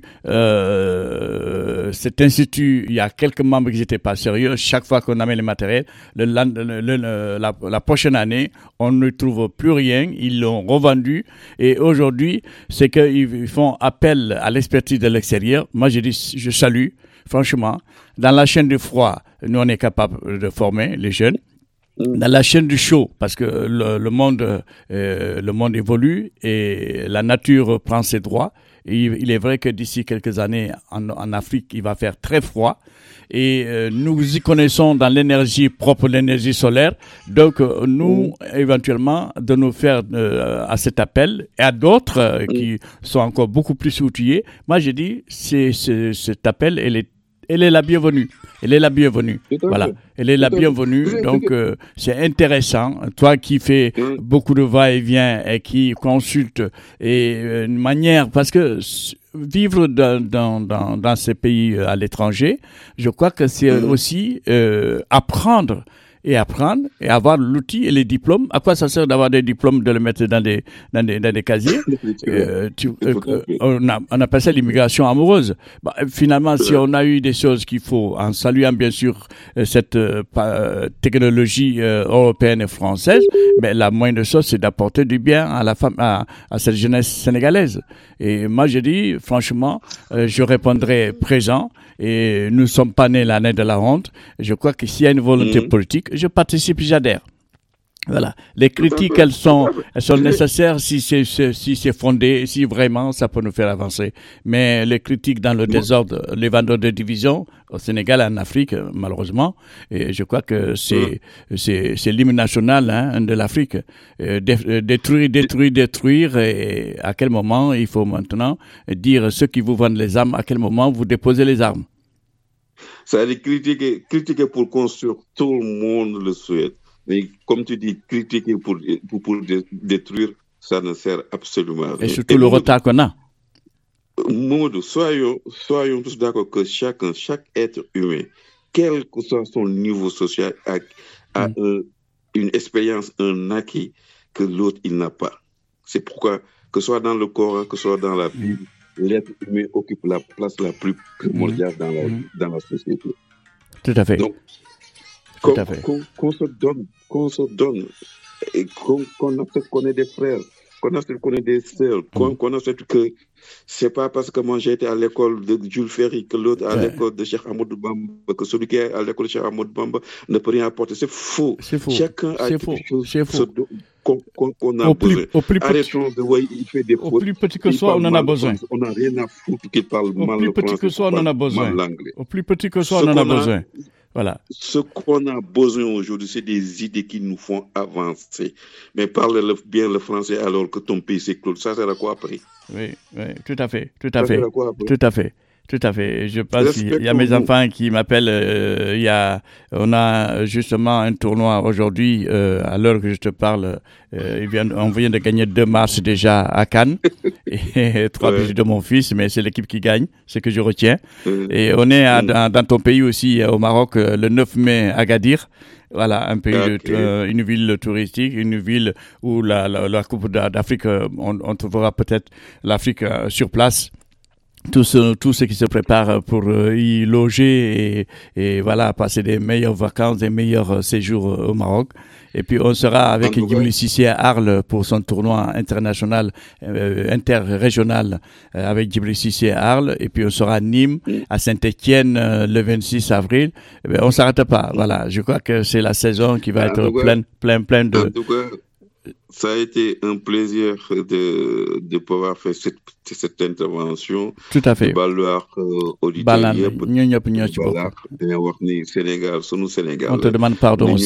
euh, cet institut, il y a quelques membres qui n'étaient pas sérieux. Chaque fois qu'on amène les matériels, le, le, le, la, la prochaine année, on ne trouve plus rien. Ils l'ont revendu. Et aujourd'hui, c'est qu'ils font appel à l'expertise de l'extérieur. Moi, je dis, je salue, franchement. Dans la chaîne du froid, nous, on est capable de former les jeunes. Dans la chaîne du chaud, parce que le, le monde, euh, le monde évolue et la nature prend ses droits. Et il est vrai que d'ici quelques années, en, en Afrique, il va faire très froid. Et euh, nous y connaissons dans l'énergie propre, l'énergie solaire. Donc, euh, nous, éventuellement, de nous faire euh, à cet appel et à d'autres euh, qui sont encore beaucoup plus outillés. Moi, j'ai dit, c'est, c'est, cet appel, elle est Elle est la bienvenue. Elle est la bienvenue. Voilà. Elle est la bienvenue. Donc, euh, c'est intéressant. Toi qui fais beaucoup de va-et-vient et qui consulte et euh, une manière, parce que vivre dans, dans, dans, dans ces pays à l'étranger, je crois que c'est aussi euh, apprendre. Et apprendre, et avoir l'outil et les diplômes. À quoi ça sert d'avoir des diplômes, de les mettre dans des, dans des, dans des casiers? euh, tu, euh, on, a, on appelle ça l'immigration amoureuse. Bah, finalement, si on a eu des choses qu'il faut, en saluant bien sûr cette euh, technologie euh, européenne et française, mais la moindre chose, c'est d'apporter du bien à la femme, à, à cette jeunesse sénégalaise. Et moi, je dis, franchement, euh, je répondrai présent. Et nous ne sommes pas nés l'année de la honte. Je crois que s'il y a une volonté mmh. politique, je participe, j'adhère. Voilà. Les critiques, elles sont, elles sont nécessaires si c'est, si c'est fondé, si vraiment ça peut nous faire avancer. Mais les critiques dans le désordre, les vendeurs de division, au Sénégal, en Afrique, malheureusement, et je crois que c'est, c'est, c'est l'hymne national, hein, de l'Afrique. Euh, détruire, détruire, détruire, et à quel moment il faut maintenant dire ceux qui vous vendent les armes, à quel moment vous déposez les armes. Ça a été critiqué, critiqué pour construire, tout le monde le souhaite. Mais comme tu dis, critiquer pour, pour, pour détruire, ça ne sert absolument à rien. Et surtout Et le retard qu'on a. Mamadou, soyons, soyons tous d'accord que chacun, chaque être humain, quel que soit son niveau social, a, a mm. un, une expérience, un acquis que l'autre, il n'a pas. C'est pourquoi, que ce soit dans le Coran, que ce soit dans la Bible, mm. l'être humain occupe la place la plus primordiale mm. dans, la, mm. dans la société. Tout à fait. Donc, Qu'on, qu'on, qu'on se donne, qu'on se donne, et qu'on, qu'on accepte qu'on est des frères, qu'on accepte qu'on est des sœurs, qu'on, qu'on accepte que c'est pas parce que moi j'ai été à l'école de Jules Ferry que l'autre à ouais. l'école de Cheikh Amadou Bamba, que celui qui est à l'école de Cheikh Amadou Bamba ne peut rien apporter. C'est faux. C'est faux. Chacun a c'est quelque faux. chose c'est faux. Qu'on, qu'on, qu'on a au besoin. Plus, au plus Arrêtons petit, de voir, il fait des fautes. Au plus petit que soit, on en a besoin. On n'a rien à foutre qu'il parle au mal plus le petit français, que soit, on en a besoin. Au plus petit que soit, on en a besoin. Voilà. Ce qu'on a besoin aujourd'hui, c'est des idées qui nous font avancer. Mais parle bien le français alors que ton pays s'écroule. Ça sert à quoi après? Oui, oui, tout à fait, tout à ça fait, tout à fait. Tout à fait. Je pense qu'il y a mes enfants qui m'appellent. Euh, il y a, on a justement un tournoi aujourd'hui, euh, à l'heure que je te parle. Euh, il vient, on vient de gagner deux matchs déjà à Cannes. Et trois buts ouais. de mon fils, mais c'est l'équipe qui gagne, c'est que je retiens. Mmh. Et on est à, dans, dans ton pays aussi, au Maroc, le neuf mai à Agadir. Voilà, un pays, okay. de, euh, une ville touristique, une ville où la, la, la Coupe d'Afrique, on, on trouvera peut-être l'Afrique euh, sur place. Tout ce, tout ce qui se prépare pour euh, y loger et, et voilà, passer des meilleures vacances, des meilleurs séjours au Maroc. Et puis on sera avec Djibril Cissé à Arles pour son tournoi international, euh, interrégional euh, avec Djibril Cissé à Arles. Et puis on sera à Nîmes, à Saint-Étienne euh, le vingt-six avril. Et bien, on s'arrête pas. Voilà, je crois que c'est la saison qui va être pleine, pleine, pleine de. Ça a été un plaisir de, de pouvoir faire cette, cette intervention. Tout à fait. Balloir auditeur. Sénégal, sunu Sénégal. On te demande pardon aussi.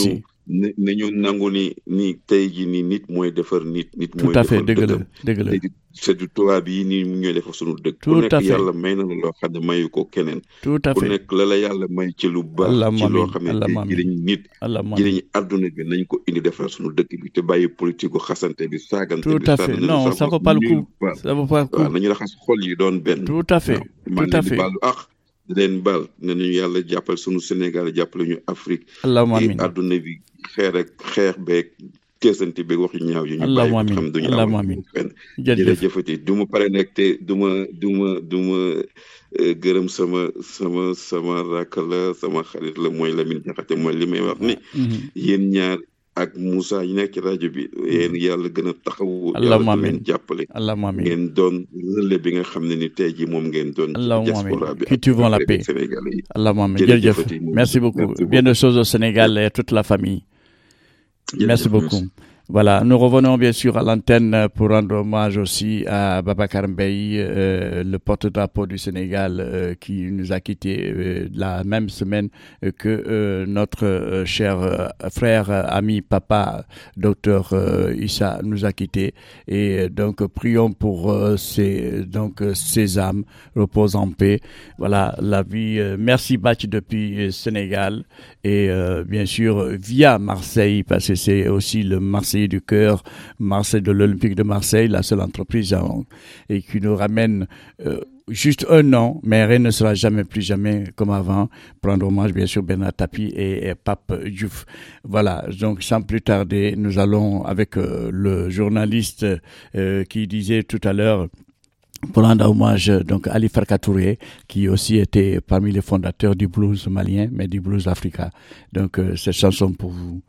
nañu nangu ni ni tey ji ni nit mooy defar nit nit mooy tout à fait defar dëgg la dëgg la c'est du tubaab yi ni ñooy defar sunu dëkk ku tout à nekk fait yàlla may na la loo xam ne mayu ko keneen tout à ku fait nekk la la yàlla may ci lu baax ci loo xam ne jëriñ nit jëriñ àdduna bi nañ ko indi defar sunu dëkk bi te bàyyi politique gu xasante bi saagante bi tout à fait non ça vaut pas le coup ça vaut pas le coup waaw nañu raxas xol yi doon benn tout à fait tout à fait di leen baal ne nañu yàlla jàppal sunu Sénégal jàppale ñu Afrique allahumma amiin àdduna bi xeer ak xeex beeg teesante beeg wax yu ñaaw yi ñu bàyyi xam duñu am fenn jërëjëfati du ma pare nekk te du ma du ma du ma gërëm sama sama sama rakk la sama xarit la mooy Lamine Diakhaté mooy li may wax ni yéen ñaar ak Moussa yi nekk ci rajo bi yéen yàlla gën a taxawu yàlla leen jàppale ngeen doon relais bi nga xam ne ni tey ji moom ngeen doon diaspora bi cultivons la paix allahumma amiin jërëjëf merci beaucoup bien de choses au Sénégal et à toute la famille merci beaucoup. Voilà, nous revenons bien sûr à l'antenne pour rendre hommage aussi à Babacar Mbaye, euh, le porte-drapeau du Sénégal euh, qui nous a quittés euh, la même semaine que euh, notre euh, cher euh, frère, euh, ami, papa, docteur euh, Issa nous a quittés. Et euh, donc prions pour euh, ces, donc, euh, ces âmes, repose en paix. Voilà, la vie. Euh, merci Bach depuis euh, Sénégal et euh, bien sûr via Marseille parce que c'est aussi le Marseille du cœur, Marseille de l'Olympique de Marseille, la seule entreprise hein, et qui nous ramène euh, juste un an, mais rien ne sera jamais plus jamais comme avant. Prendre hommage bien sûr Bernard Tapie et, et Pape Diouf. Voilà, donc sans plus tarder, nous allons avec euh, le journaliste euh, qui disait tout à l'heure pour rendre hommage donc Ali Farka Touré qui aussi était parmi les fondateurs du blues malien mais du blues africain. Donc euh, cette chanson pour vous.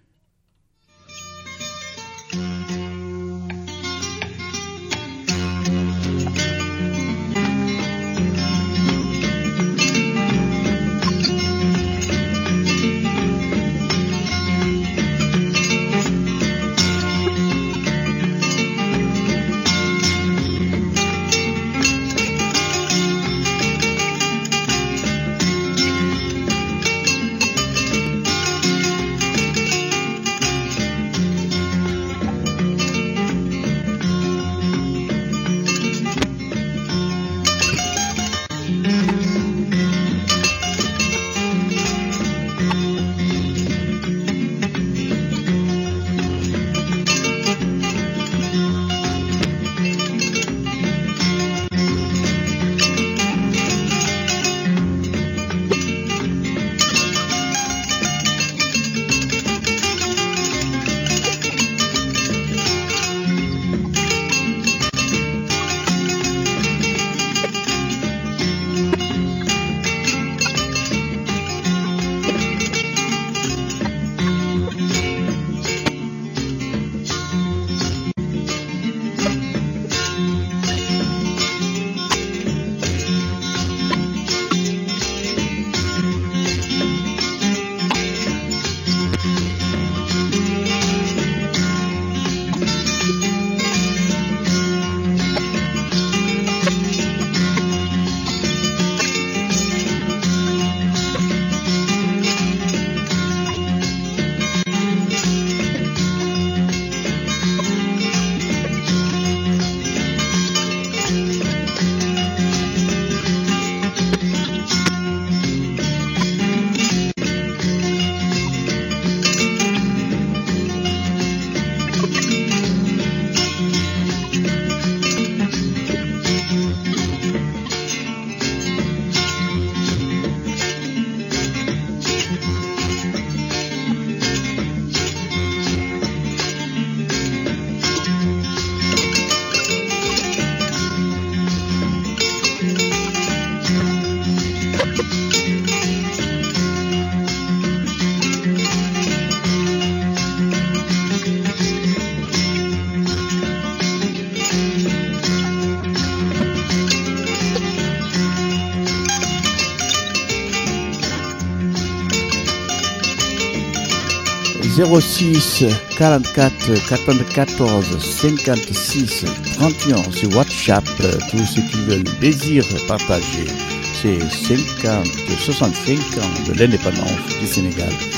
zéro six quarante-quatre quatre-vingt-quatorze cinquante-six trente et un sur WhatsApp. Tous ceux qui veulent désirent partager ces cinquante, soixante-cinq ans de l'indépendance du Sénégal.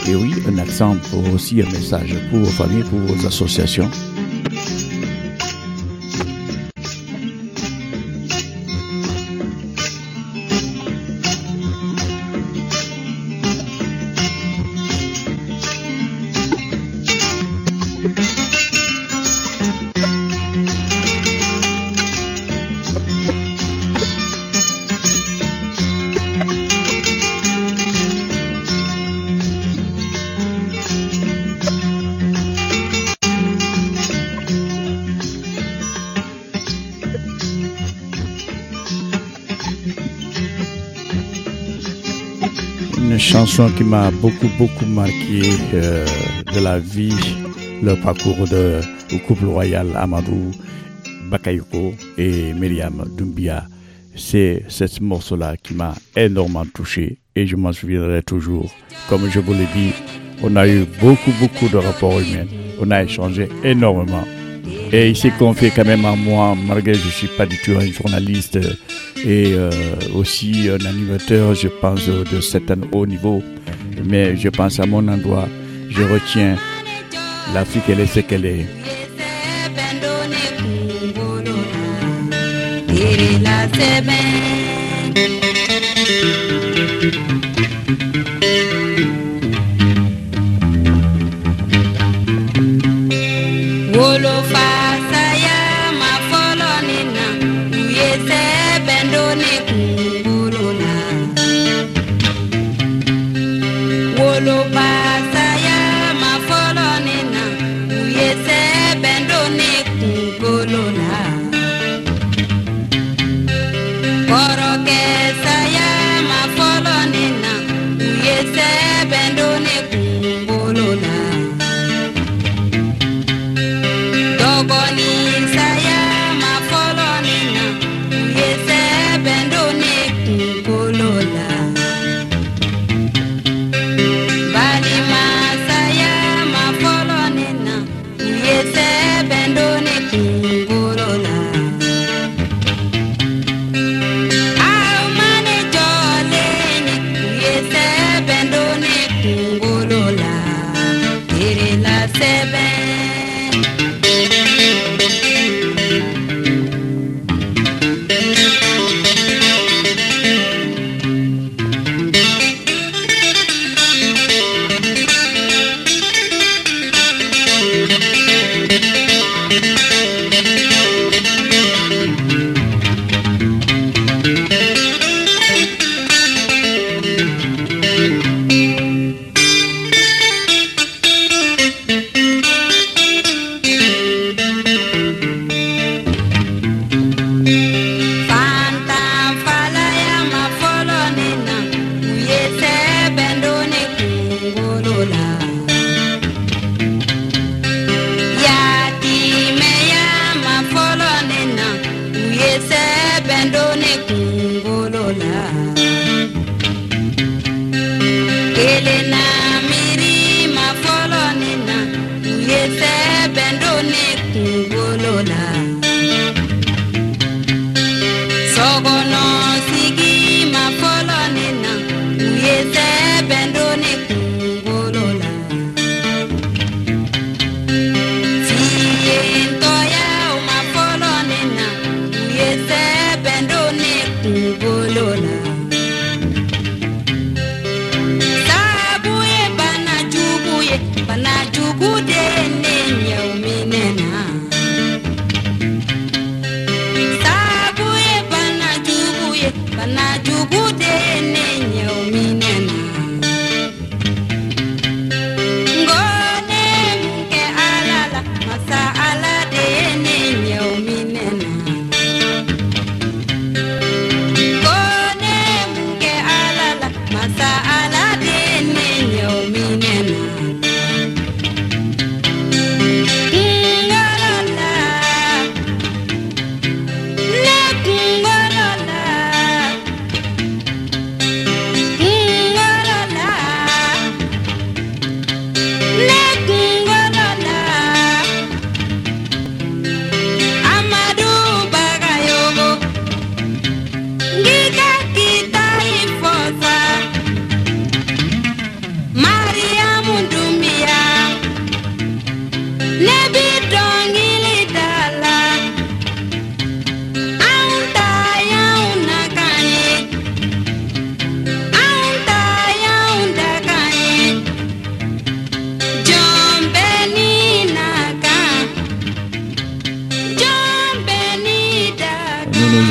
Et oui, un accent pour aussi un message pour vos familles, pour vos associations. Une chanson qui m'a beaucoup beaucoup marqué euh, de la vie, le parcours de le couple royal Amadou Bakayoko et Myriam Doumbia. C'est ce morceau-là qui m'a énormément touché et je m'en souviendrai toujours. Comme je vous l'ai dit, on a eu beaucoup beaucoup de rapports humains, on a échangé énormément. Et il s'est confié quand même à moi, malgré que je ne suis pas du tout un journaliste et euh, aussi un animateur, je pense, de certain haut niveau. Mais je pense à mon endroit, je retiens l'Afrique, elle est ce qu'elle est.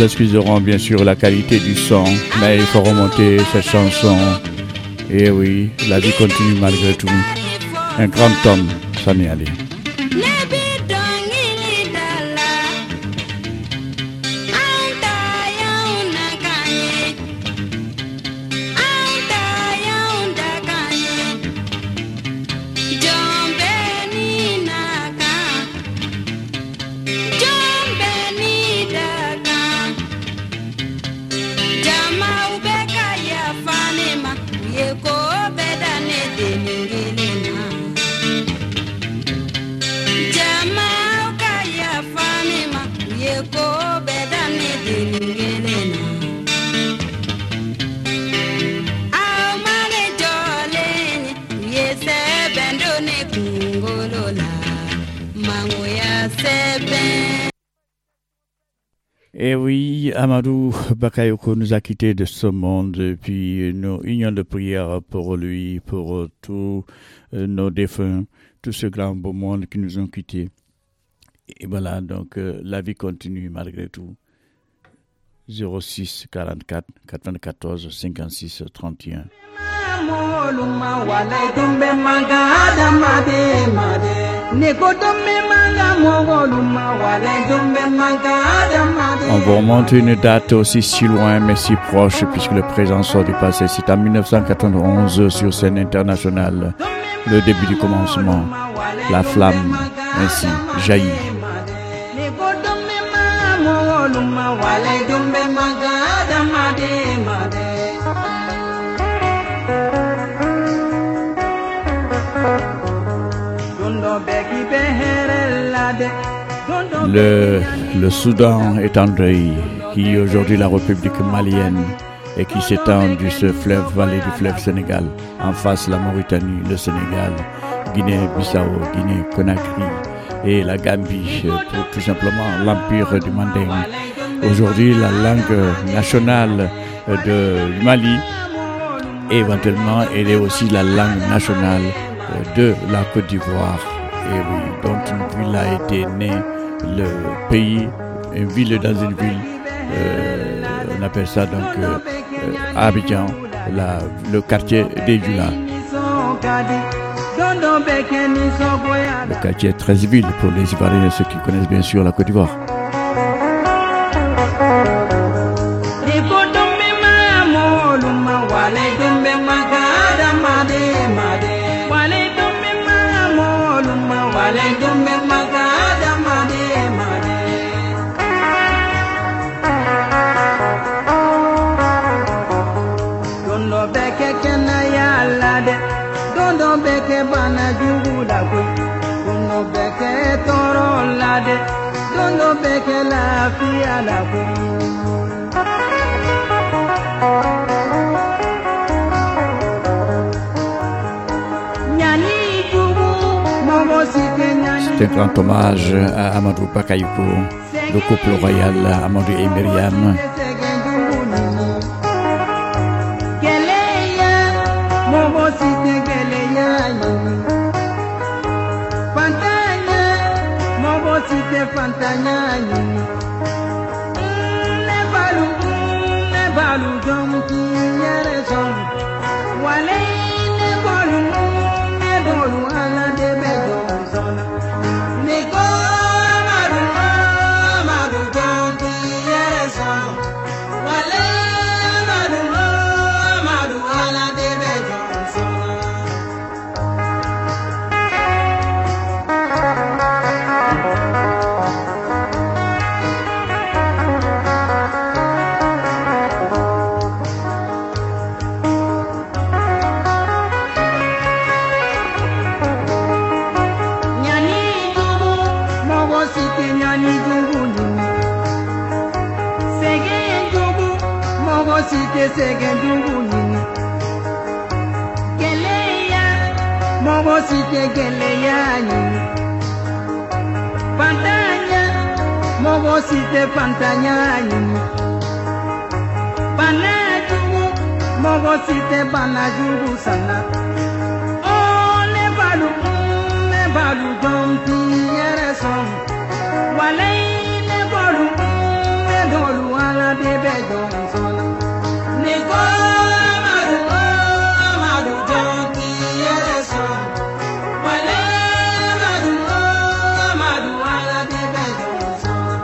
excuseront bien sûr la qualité du son, mais il faut remonter cette chanson. Et oui, la vie continue malgré tout. Un grand homme, Sani Ali. Et oui, Amadou Bakayoko nous a quittés de ce monde, et puis nos unions de prière pour lui, pour tous nos défunts, tous ces grands beaux mondes qui nous ont quittés. Et voilà, donc euh, la vie continue malgré tout. zéro six quarante-quatre quatre-vingt-quatorze cinquante-six trente et un. On vous remonte une date aussi si loin mais si proche puisque le présent sort du passé. C'est en mille neuf cent quatre-vingt-onze sur scène internationale. Le début du commencement. La flamme ainsi jaillit. Le, le Soudan est en deuil, qui est aujourd'hui la République malienne et qui s'étend du ce fleuve, vallée du fleuve Sénégal, en face la Mauritanie, le Sénégal, Guinée-Bissau, Guinée-Conakry et la Gambie, pour tout simplement l'empire du Manding. Aujourd'hui, la langue nationale de, du Mali, et éventuellement, elle est aussi la langue nationale de la Côte d'Ivoire. Et oui, dont une ville a été née, le pays, une ville dans une ville, euh, on appelle ça donc euh, Abidjan, la, le quartier des Jula. Le quartier est très ville pour les Ivoiriens, ceux qui connaissent bien sûr la Côte d'Ivoire. C'est un grand hommage à Amadou Bakayoko, le couple royal Amadou et Myriam. dolu ala de be don sona ni ko amadu amadu jonki yere son wale amadu amadu ala de be don sona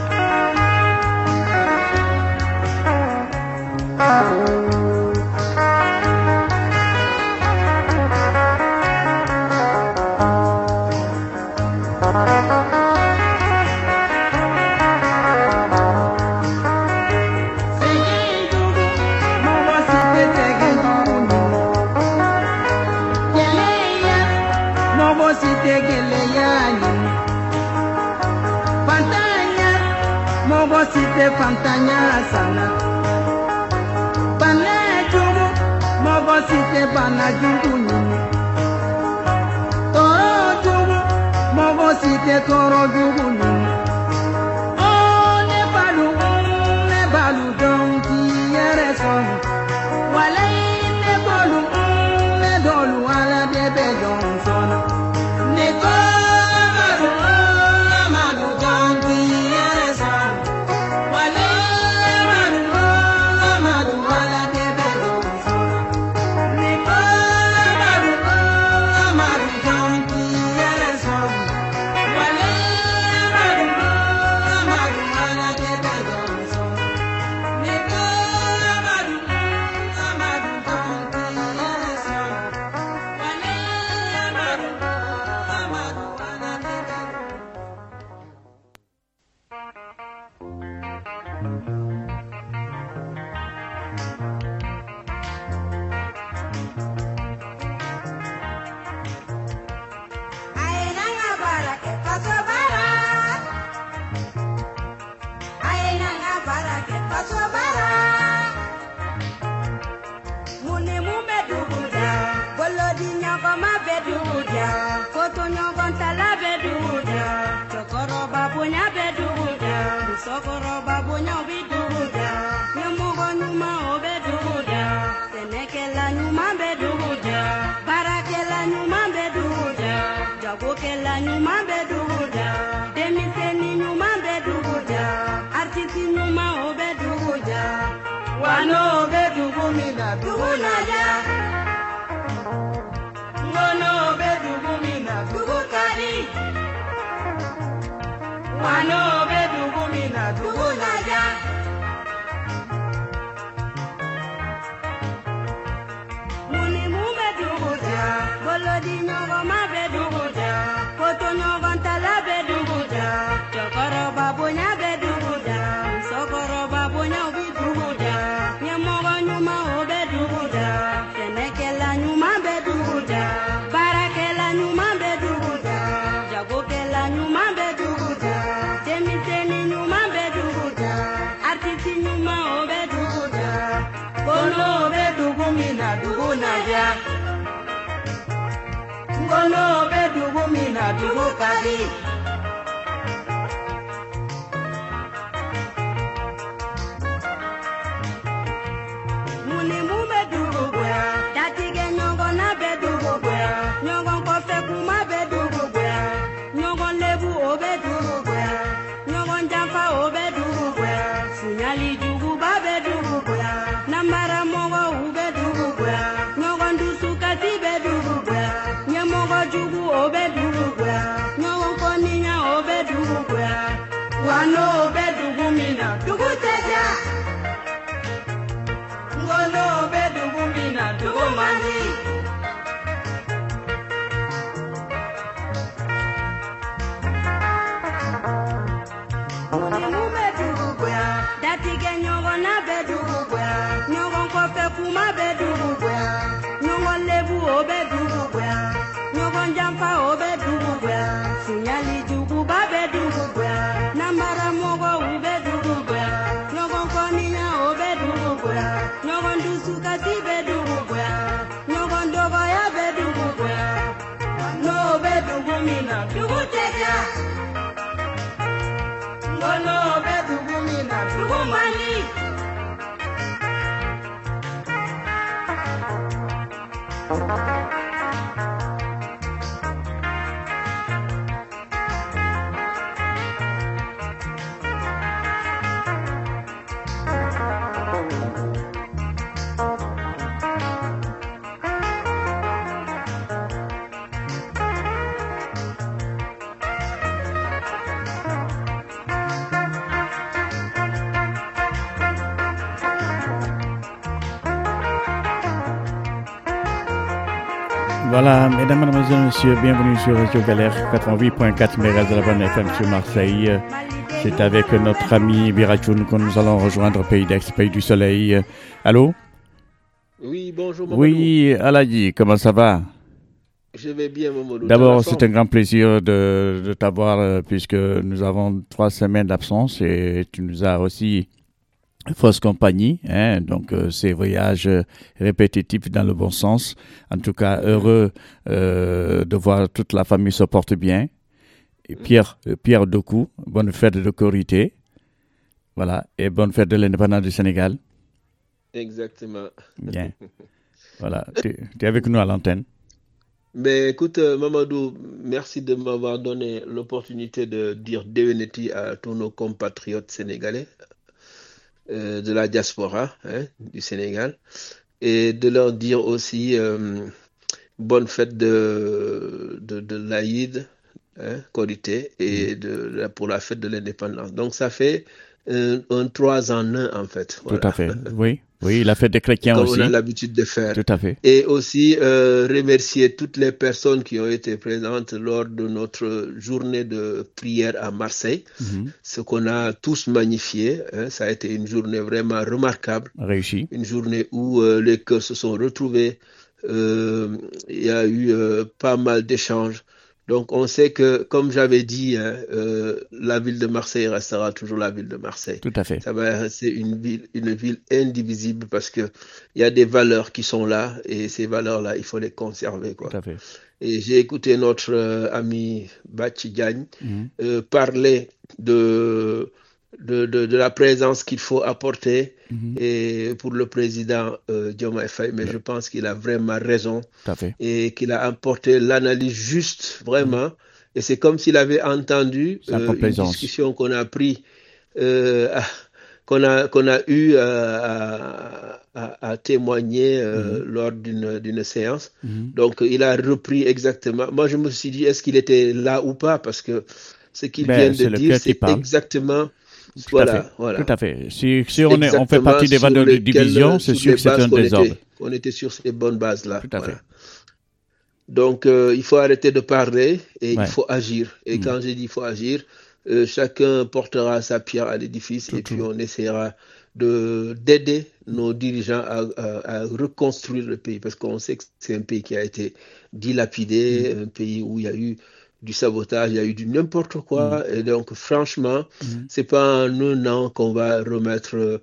Site fantanya sana Bane jugu Mogo site bana jugu nini Toro jugu Mogo site toro jugu nini Oh ne balu ne balu donki yere son Wale ne bolu ne dolu ala de be don son Ne ko balu amadu donki yere son Sokoro babunya biduda, nyamugo nyuma obeduda, tenekela nyuma beduda, barakela nyuma beduda, jagokela nyuma beduda, demiteni nyuma beduda, artiti nyuma obeduda, wano obedugu mina duguna ya, ngono obedugu mina dugukari, wano obedugu mina duguna ya. Muni mume duguda, bolodi nyogo ma beduguda, koto nyogo ntala beduguda, chokoro babunya beduguda, sokoro babunya biduguda, nyamogo nyuma obeduguda, tenekela nyuma beduguda, barakela nyuma beduguda, jagokela nyuma beduguda, demiteni nyuma beduguda, artiti nyuma obeduguda, kono obedugu mina duguna ya, kono obedugu mina dugu kadi. Muni mume dugu bwa, datige nyongo na bedugu bwa, nyongo kofe kuma bedugu bwa, nyongo lebu obedugu bwa, nyongo njamfa obedugu bwa, sunyali jugu ba bedugu bwa, nambara mogo ubedugu bwa, nyongo ndusu kasi bedugu bwa, nyemogo jugu obedugu bwa, nyongo koninya obedugu bwa, wano obedugu mina dugu teja. Ngono bedugu mina dugu mani. Mume dugu bwa, datige nyongo na bedugu bwa, nyongo kofe kuma bedugu bwa, nyongo lebu obedugu bwa, nyongo njamfa obedugu bwa, sunyali jugu ba bedugu bwa, nambara mogo ubedugu bwa, nyongo koninya obedugu bwa, nyongo ndusu kasi bedugu bwa, nyongo ndogo ya bedugu bwa, no bedugu mina dugu teja. Ngono bedugu mina dugu mani. Voilà, mesdames, mademoiselles, messieurs, bienvenue sur Radio Galère quatre-vingt-huit virgule quatre mégahertz de la bande F M sur Marseille. C'est avec notre ami Biratchoun que nous allons rejoindre Pays d'Aix, Pays du Soleil. Allô? Oui, bonjour Mamadou. Oui, Aladji, comment ça va? Je vais bien, Mamadou. D'abord, c'est un grand plaisir de, de t'avoir euh, puisque nous avons trois semaines d'absence et tu nous as aussi fausse compagnie, hein, donc euh, ces voyages euh, répétitifs dans le bon sens. En tout cas, heureux euh, de voir toute la famille se porte bien. Et Pierre, euh, Pierre Doku, bonne fête de Korité, voilà, et bonne fête de l'indépendance du Sénégal. Exactement. Bien, voilà, tu es avec nous à l'antenne. Mais écoute, euh, Mamadou, merci de m'avoir donné l'opportunité de dire Deveneti à tous nos compatriotes sénégalais. Euh, de la diaspora hein, du Sénégal et de leur dire aussi euh, bonne fête de, de, de l'Aïd, hein, Korité, et de, de, pour la fête de l'indépendance. Donc ça fait un, un trois en un en fait. Voilà. Tout à fait, oui. Oui, la fête des chrétiens Comme aussi. Comme on a l'habitude de faire. Tout à fait. Et aussi euh, remercier toutes les personnes qui ont été présentes lors de notre journée de prière à Marseille. Mm-hmm. Ce qu'on a tous magnifié. Hein, ça a été une journée vraiment remarquable. Réussi. Une journée où euh, les cœurs se sont retrouvés. Euh, il y a eu euh, pas mal d'échanges. Donc on sait que, comme j'avais dit, hein, euh, la ville de Marseille restera toujours la ville de Marseille. Tout à fait. Ça va rester une ville, une ville indivisible parce que il y a des valeurs qui sont là et ces valeurs-là, il faut les conserver, quoi. Tout à fait. Et j'ai écouté notre euh, ami Bachi Diagne mm-hmm. euh, parler de de, de de la présence qu'il faut apporter mm-hmm. et pour le président euh, Diomaye Faye, mais ouais. je pense qu'il a vraiment raison. Tout à fait. Et qu'il a apporté l'analyse juste, vraiment. Mm-hmm. Et c'est comme s'il avait entendu euh, une discussion qu'on a pris, euh, à, qu'on a qu'on a eu euh, à, à, à témoigner euh, mm-hmm. lors d'une d'une séance. Mm-hmm. Donc il a repris exactement. Moi je me suis dit est-ce qu'il était là ou pas, parce que ce qu'il ben, vient de dire c'est exactement. Tout voilà, à fait. voilà. Tout à fait. Si, si on, est, on fait partie des valeurs de division, c'est sûr que c'est un désordre. Était, on était sur ces bonnes bases-là. Tout à voilà. fait. Donc, euh, il faut arrêter de parler et ouais. il faut agir. Et mmh. quand j'ai dit il faut agir, euh, chacun portera sa pierre à l'édifice tout et tout. Puis on essaiera de, d'aider nos dirigeants à, à, à reconstruire le pays. Parce qu'on sait que c'est un pays qui a été dilapidé, mmh. un pays où il y a eu du sabotage, il y a eu du n'importe quoi. Mmh. Et donc, franchement, mmh. c'est pas en un an qu'on va remettre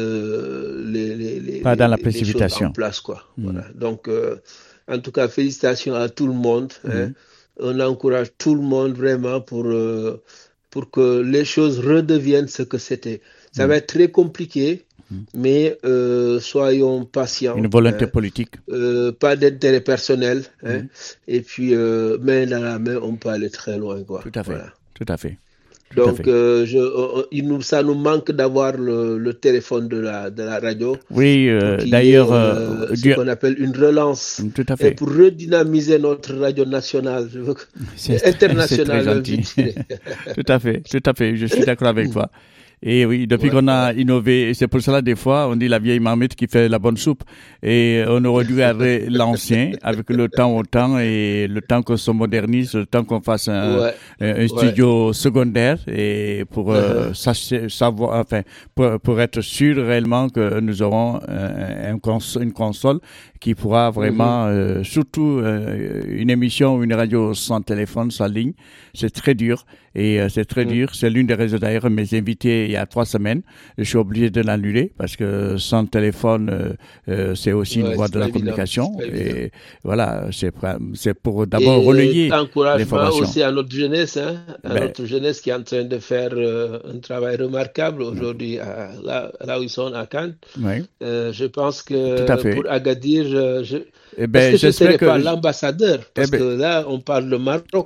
euh, les, les, les, pas dans les, la précipitation. les choses en place, quoi. Mmh. Voilà. Donc, euh, en tout cas, félicitations à tout le monde. Mmh. Hein. On encourage tout le monde vraiment pour, euh, pour que les choses redeviennent ce que c'était. Ça mmh. va être très compliqué. Mais euh, soyons patients. Une volonté hein, politique. Euh, pas d'intérêt personnel. Hein, mmh. Et puis, euh, main dans la main, on peut aller très loin, quoi. Tout à fait. Voilà. Tout à fait. Tout Donc, à fait. Euh, je, euh, il nous, ça nous manque d'avoir le, le téléphone de la, de la radio. Oui, euh, d'ailleurs. Euh, ce du... qu'on appelle une relance. Tout à fait. Et pour redynamiser notre radio nationale, je veux que... c'est internationale. C'est très gentil. Tout à fait. Tout à fait. Je suis d'accord avec toi. Et oui, depuis ouais, qu'on a ouais. innové, et c'est pour cela des fois on dit la vieille marmite qui fait la bonne soupe, et on aurait dû garder l'ancien avec le temps au temps et le temps qu'on se modernise, le temps qu'on fasse un, ouais. un studio ouais. secondaire et pour euh, uh-huh. savoir, enfin pour, pour être sûr réellement que nous aurons un, un cons- une console qui pourra vraiment, mm-hmm. euh, surtout euh, une émission ou une radio sans téléphone, sans ligne, c'est très dur. Et euh, c'est très mm. dur. C'est l'une des raisons d'ailleurs, mes invités il y a trois semaines, je suis obligé de l'annuler parce que sans téléphone, euh, euh, c'est aussi ouais, une voie de la évident. communication. Et voilà, c'est, c'est pour d'abord et relayer encouragement l'information. Aussi à notre jeunesse, hein, à ben, notre jeunesse qui est en train de faire euh, un travail remarquable aujourd'hui, à, là, là où ils sont à Cannes. Oui. Euh, je pense que pour Agadir, je, je, eh ben, parce que je ne serai que pas l'ambassadeur, parce eh ben, que là, on parle de Maroc.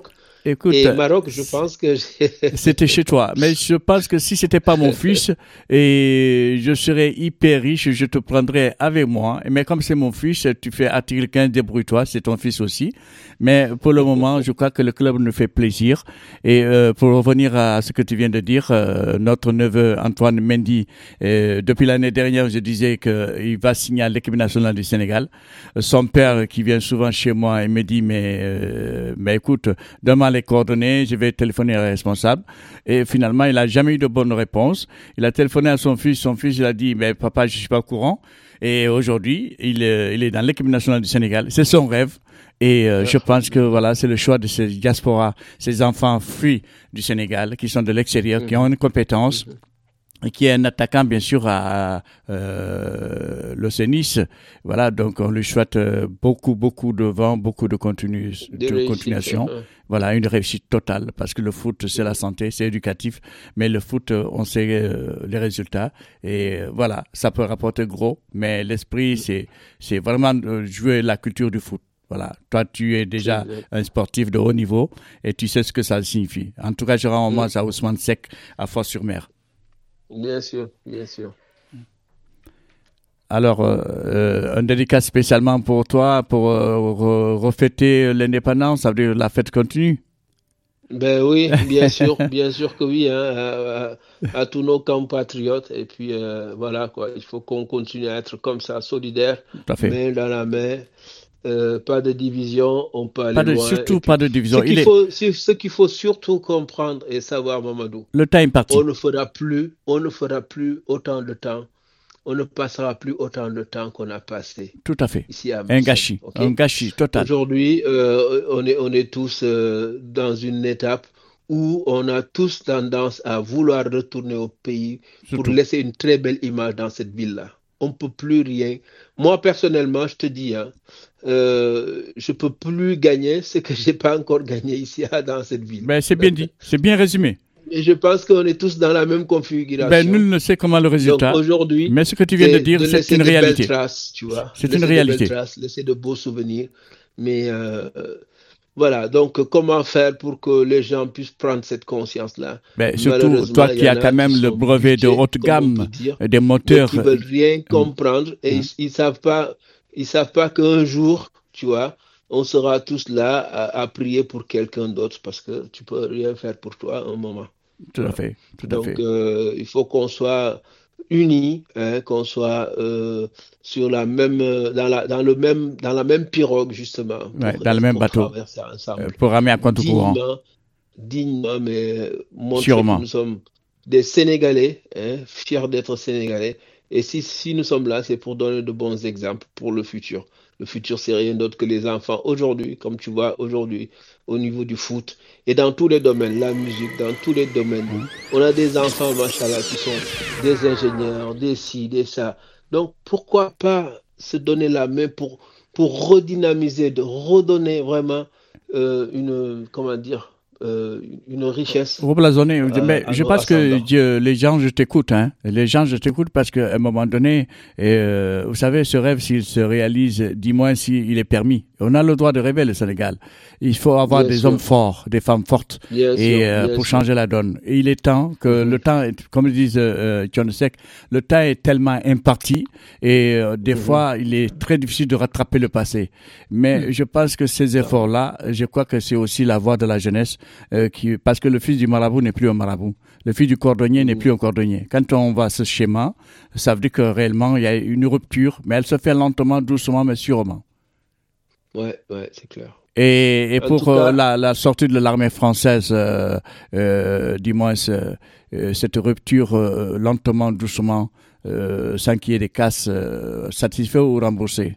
Écoute, et Maroc, je pense que c'était chez toi. Mais je pense que si c'était pas mon fils, et je serais hyper riche, je te prendrais avec moi. Mais comme c'est mon fils, tu fais article quinze, débrouille-toi, c'est ton fils aussi. Mais pour le moment, je crois que le club nous fait plaisir. Et euh, pour revenir à ce que tu viens de dire, euh, notre neveu Antoine Mendy, euh, depuis l'année dernière, je disais qu'il va signer à l'équipe nationale du Sénégal. Son père, qui vient souvent chez moi, il me dit, mais, euh, mais écoute, demain les coordonnées, je vais téléphoner au responsable. Et finalement, il n'a jamais eu de bonne réponse. Il a téléphoné à son fils. Son fils, il a dit, mais papa, je ne suis pas au courant. Et aujourd'hui, il, euh, il est dans l'équipe nationale du Sénégal. C'est son rêve. Et euh, je pense que voilà, c'est le choix de ces diasporas, ces enfants fruits du Sénégal, qui sont de l'extérieur, mmh. qui ont une compétence. Mmh. Et qui est un attaquant, bien sûr, à euh, l'O C Nice. Voilà, donc on lui souhaite beaucoup, beaucoup de vent, beaucoup de, continu, de, de continuation. Réussite, hein. Voilà, une réussite totale, parce que le foot, c'est la santé, c'est éducatif, mais le foot, on sait euh, les résultats. Et euh, voilà, ça peut rapporter gros, mais l'esprit, c'est, c'est vraiment euh, jouer la culture du foot. Voilà, toi tu es déjà un sportif de haut niveau et tu sais ce que ça signifie. En tout cas, je rends hommage à Ousmane Seck à Fos-sur-Mer. Bien sûr, bien sûr. Alors, euh, un dédicat spécialement pour toi, pour euh, re- refêter l'indépendance, ça veut dire la fête continue. Ben oui, bien sûr, bien sûr que oui, hein, à, à, à tous nos compatriotes. Et puis euh, voilà, quoi, il faut qu'on continue à être comme ça, solidaires, main dans la main. Euh, pas de division, on peut aller pas de, loin. Surtout puis, pas de division. Ce qu'il, Il faut, est... ce qu'il faut surtout comprendre et savoir, Mamadou. Le temps est parti. On ne fera plus, on ne fera plus autant de temps, on ne passera plus autant de temps qu'on a passé. Tout à fait. Ici à un gâchis, okay? un gâchis total. Aujourd'hui, euh, on est, on est tous euh, dans une étape où on a tous tendance à vouloir retourner au pays surtout. Pour laisser une très belle image dans cette ville-là. On ne peut plus rien. Moi, personnellement, je te dis, hein, euh, je ne peux plus gagner ce que je n'ai pas encore gagné ici dans cette ville. Ben, c'est bien dit, c'est bien résumé. Et je pense qu'on est tous dans la même configuration. Ben, nul ne sait comment le résultat. Donc, aujourd'hui, mais ce que tu viens de dire, de c'est une réalité. Traces, tu vois. C'est une réalité. De belles traces, laisser de beaux souvenirs. Mais euh, voilà, donc comment faire pour que les gens puissent prendre cette conscience-là? Ben, surtout, toi qui as quand même le brevet de haute gamme, dire, des moteurs. Qui ne veulent rien comprendre et mmh. ils ne savent pas, ils savent pas qu'un jour, tu vois, on sera tous là à, à prier pour quelqu'un d'autre parce que tu ne peux rien faire pour toi un moment. Tout à fait, tout donc, à fait. Donc, euh, il faut qu'on soit unis, hein, qu'on soit euh, sur la même, dans la, dans le même, dans la même pirogue justement. Ouais, dans le même bateau. Ensemble, euh, pour ramer à contre courant. Dignement, mais montrer Sûrement. que nous sommes des Sénégalais, hein, fiers d'être Sénégalais. Et si, si nous sommes là, c'est pour donner de bons exemples pour le futur. Le futur, c'est rien d'autre que les enfants. Aujourd'hui, comme tu vois, aujourd'hui, au niveau du foot et dans tous les domaines, la musique, dans tous les domaines, mmh. on a des enfants, machallah, qui sont des ingénieurs, des ci, des ça. Donc, pourquoi pas se donner la main pour, pour redynamiser, de redonner vraiment euh, une, comment dire, Euh, une richesse. Reblasonner. Euh, mais je pense que ascendants. les gens, je t'écoute, hein. Les gens, je t'écoute parce qu'à un moment donné, et, euh, vous savez, ce rêve, s'il se réalise, dis-moi s'il est permis. On a le droit de rêver, le Sénégal. Il faut avoir bien des sûr. hommes forts, des femmes fortes, bien et sûr, euh, pour sûr. changer la donne. Et il est temps que mmh. le temps, est, comme le disent euh, John Sek, le temps est tellement imparti et euh, des mmh. fois, il est très difficile de rattraper le passé. Mais mmh. je pense que ces efforts-là, je crois que c'est aussi la voie de la jeunesse. Euh, qui, parce que le fils du marabout n'est plus un marabout. Le fils du cordonnier mmh. n'est plus un cordonnier. Quand on voit ce schéma, ça veut dire que réellement, il y a une rupture, mais elle se fait lentement, doucement, mais sûrement. Ouais, ouais, c'est clair. Et, et pour cas, euh, la, la sortie de l'armée française, euh, euh, dis-moi, euh, cette rupture euh, lentement, doucement, euh, sans qu'il y ait des casses, euh, satisfait ou remboursé?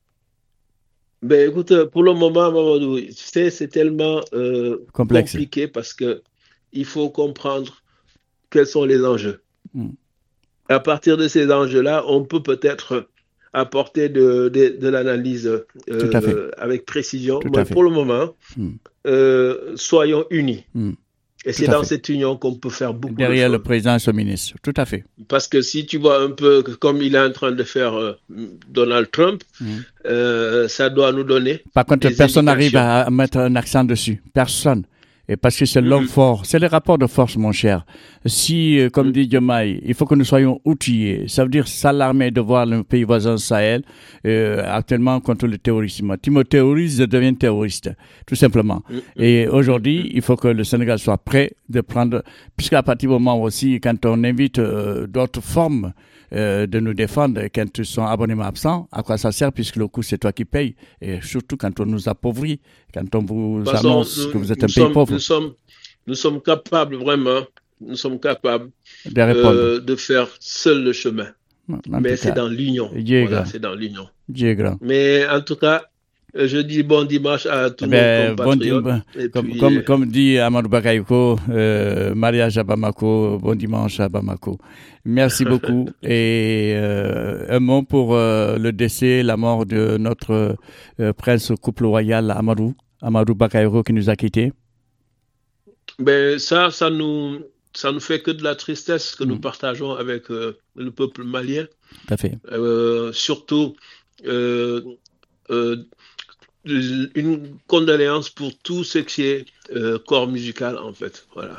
Ben écoute, pour le moment, Mamadou, tu sais, c'est tellement euh, compliqué parce que il faut comprendre quels sont les enjeux. Mm. À partir de ces enjeux-là, on peut peut-être apporter de, de, de l'analyse euh, avec précision. Tout Mais pour le moment, mm. euh, soyons unis. Mm. Et Tout c'est dans fait. cette union qu'on peut faire beaucoup Derrière de choses. le président et son ministre, tout à fait. Parce que si tu vois un peu comme il est en train de faire euh, Donald Trump, mmh. euh, ça doit nous donner. Par contre, personne n'arrive à mettre un accent dessus. Personne. Et parce que c'est l'homme Mhm. fort, c'est les rapports de force, mon cher. Si, euh, comme dit Diomaye, il faut que nous soyons outillés, ça veut dire s'alarmer de voir le pays voisin Sahel euh, actuellement contre le terrorisme. Tu me terrorises, je deviens terroriste, tout simplement. Mhm. Et aujourd'hui, il faut que le Sénégal soit prêt de prendre, puisqu'à partir du moment aussi, quand on invite euh, d'autres formes euh, de nous défendre, quand ils sont abonnément absents, à quoi ça sert puisque le coût c'est toi qui payes, et surtout quand on nous appauvrit, quand on vous De toute façon, annonce nous, que vous êtes nous un pays sommes, pauvre. nous, sommes, nous sommes capables vraiment, nous sommes capables De répondre. euh, de faire seul le chemin. En Mais tout c'est cas, dans l'union. Dieu est Voilà, grand. c'est dans l'union. Dieu est grand. Mais en tout cas, euh, je dis bon dimanche à tous Eh ben, nos bon di- compatriotes. bon, et comme, puis, comme, euh, comme dit Amadou Bakayoko, euh, mariage à Bamako, bon dimanche à Bamako. Merci beaucoup. Et euh, un mot pour euh, le décès, la mort de notre euh, prince couple royal Amadou, Amadou Bakayoko qui nous a quittés. ben, ça, ça nous, ça nous fait que de la tristesse que nous Mm. partageons avec euh, le peuple malien. Tout à fait. Euh, surtout, euh, euh, une condoléance pour tout ce qui est euh, corps musical, en fait. Voilà.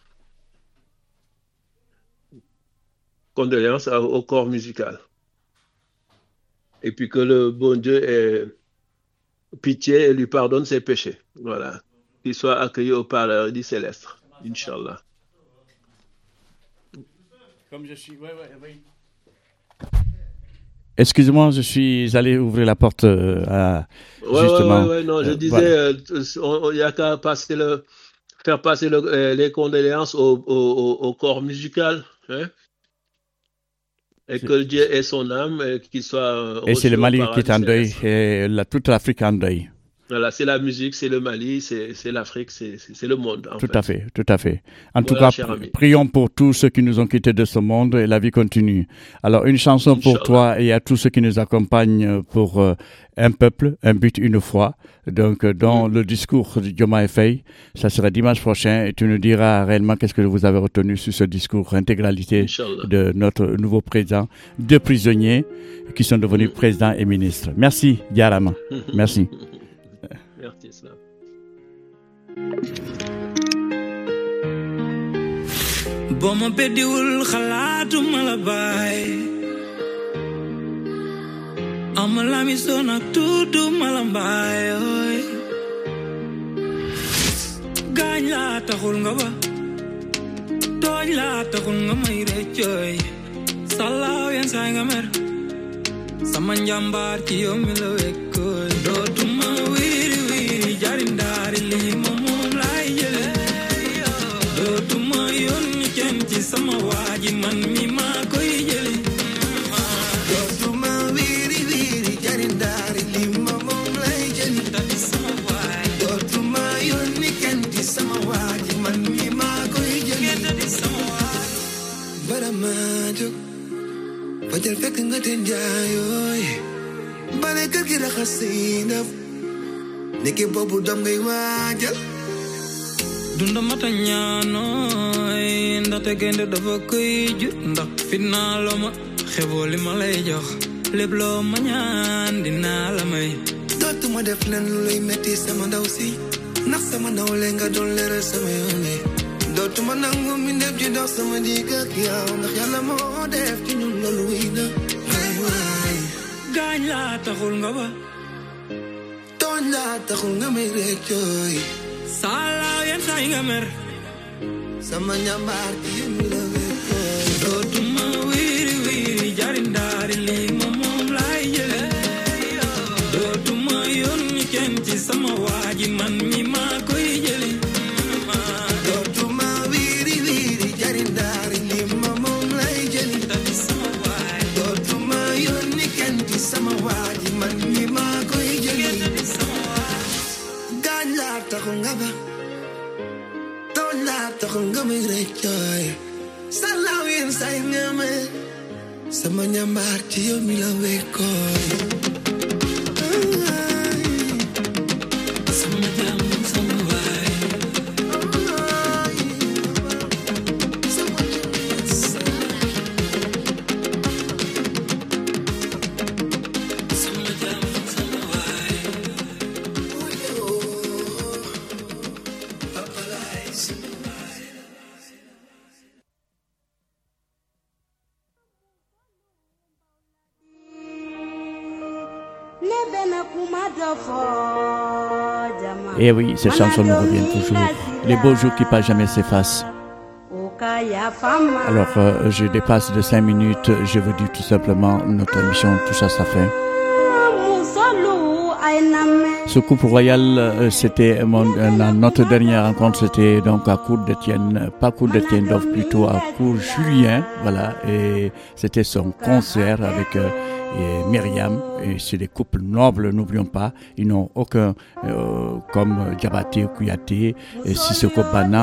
Condoléances à- au corps musical. Et puis que le bon Dieu ait pitié et lui pardonne ses péchés. Voilà. Qu'il soit accueilli au paradis céleste. Inch'Allah. Comme je suis, Excusez-moi, je suis allé ouvrir la porte euh, à Ouais, justement. ouais, ouais, ouais, non, je euh, disais, voilà. euh, on- il n'y a qu'à passer le, faire passer le- euh, les condoléances au, au, au- au corps musical, hein, et C'est- que Dieu ait son âme et qu'il soit euh, Et c'est reçu le au Mali qui paradis est en deuil céleste. et la, toute l'Afrique en deuil. Voilà, c'est la musique, c'est le Mali, c'est c'est l'Afrique, c'est c'est- c'est le monde, en Tout fait. à fait, tout à fait. En tout Voilà, cas, cher pri- ami. prions pour tous ceux qui nous ont quittés de ce monde et la vie continue. Alors, une chanson pour Inch'Allah. toi et à tous ceux qui nous accompagnent pour euh, un peuple, un but, une foi. Donc, euh, dans le discours de Diomaye Faye, ça sera dimanche prochain et tu nous diras réellement qu'est-ce que vous avez retenu sur ce discours, intégralité Inch'Allah. de notre nouveau président, deux prisonniers qui sont devenus présidents et ministres. Merci, Yarama. Merci. Merci, Islam. boo ma beddiwul xalaatuma la baay ama lami soo nag tudduma la mbaay ooy gaañ laa taxul nga ba tooñ laa taxul nga may rëccooy salaaw yenn saay nga mer sama njàmbaar ci yow mi la wekkooy dootuma wiiri wiiri jarindaari lii ma moom laay jële dootuma yónni kenn ci sama waaji man mi maa koy jëli dootuma wiiri wiiri jarindaari lii ma moom laay jëli sama waay dootuma yónni kenn ci sama waaji man mi maa koy jëli sama waay bara maa jóg fajar fekk nga te njaayooy bale kër gi raxas say ndab nekke boobu doom ngay waajal dunda mata ñaanooy ndaxte gaynde dafa koy jur ndax fitnaaloo ma xeboo li ma lay jox lépp loo ma ñaan dinaa la may dootuma def len lu lay metti sama ndaw si ndax sama ndaw le nga doon leeral sama yoone dootuma nangu mi def di dox sama digg ak yow ndax yàlla moo def ci ñun loolu wéy na waay waay gaañ laa taxul nga ba tooñ laa taxul nga may réccooy salaaw yenn saay nga mer sama ñambaar ci yéen mi la wékkooy dootuma wiiri wiiri jarindaari lii ma moom laay jële dootuma yónni kenn ci sama waaji man mi maa koy jëli dootuma wiiri wiiri jarindaari lii ma moom lay jëli sama waay dootuma yónni kenn ci sama waaji man mi maa koy jëli sama waay gaañ laa taxul nga ba tooñ laa taxul nga may réccooy salaaw yenn saay nga mer sama ñambaar ci yow mi la wekkooy sama jàmm sama waay sama jàmm sama waay Et oui, cette chanson nous revient toujours. Les beaux jours qui passent jamais s'effacent. Alors, euh, je dépasse de cinq minutes. Je veux dire tout simplement, notre émission touche à sa fin. Ce couple royal, euh, c'était mon, euh, notre dernière rencontre, c'était donc à Cour d'Étienne, pas Cour d'Étienne d'Offre, plutôt à Cour Julien, voilà, et c'était son concert avec euh, et Myriam, et c'est des couples nobles, n'oublions pas, ils n'ont aucun, euh, comme Diabaté, Kouyaté, et Sissoko Bana,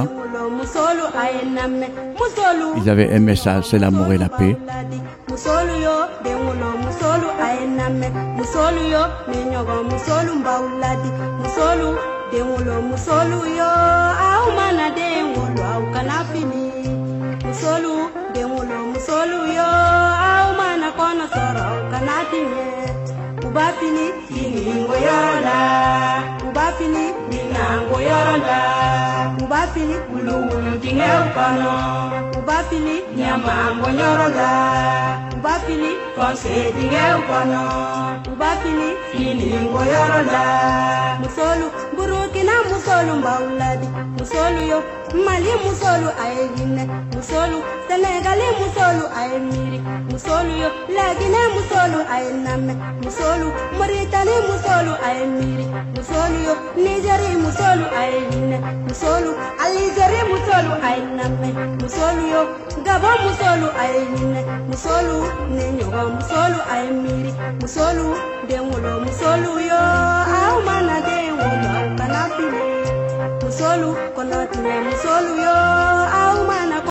ils avaient un message, c'est l'amour et la paix. Musolu yo dengulo musolu ayename musolu yo nenyogo musolu mbauladi musolu dengulo musolu yo au mana dengulo au kanafini musolu dengulo musolu yo au mana kona soro kanatine ubafini iningo yorola ubafini ninango yorola ubafini ulu tingeu kono ubafini nyamango yorola ubafini konse tingeu kono ubafini iningo yorola musolu burukina musolu mbauladi musolu yo mali musolu ayegine musolu senegali musolu ayemiri musolu yo lagine musolu ayename musolu maritani musolu ayemiri musolu yo nigeri musolu ayegine musolu aligeri musolu ayename musolu yo gaba musolu ayegine musolu nenyoga musolu ayemiri musolu dengulo musolu yo au mana dengulo kanapini musolu konotine musolu yo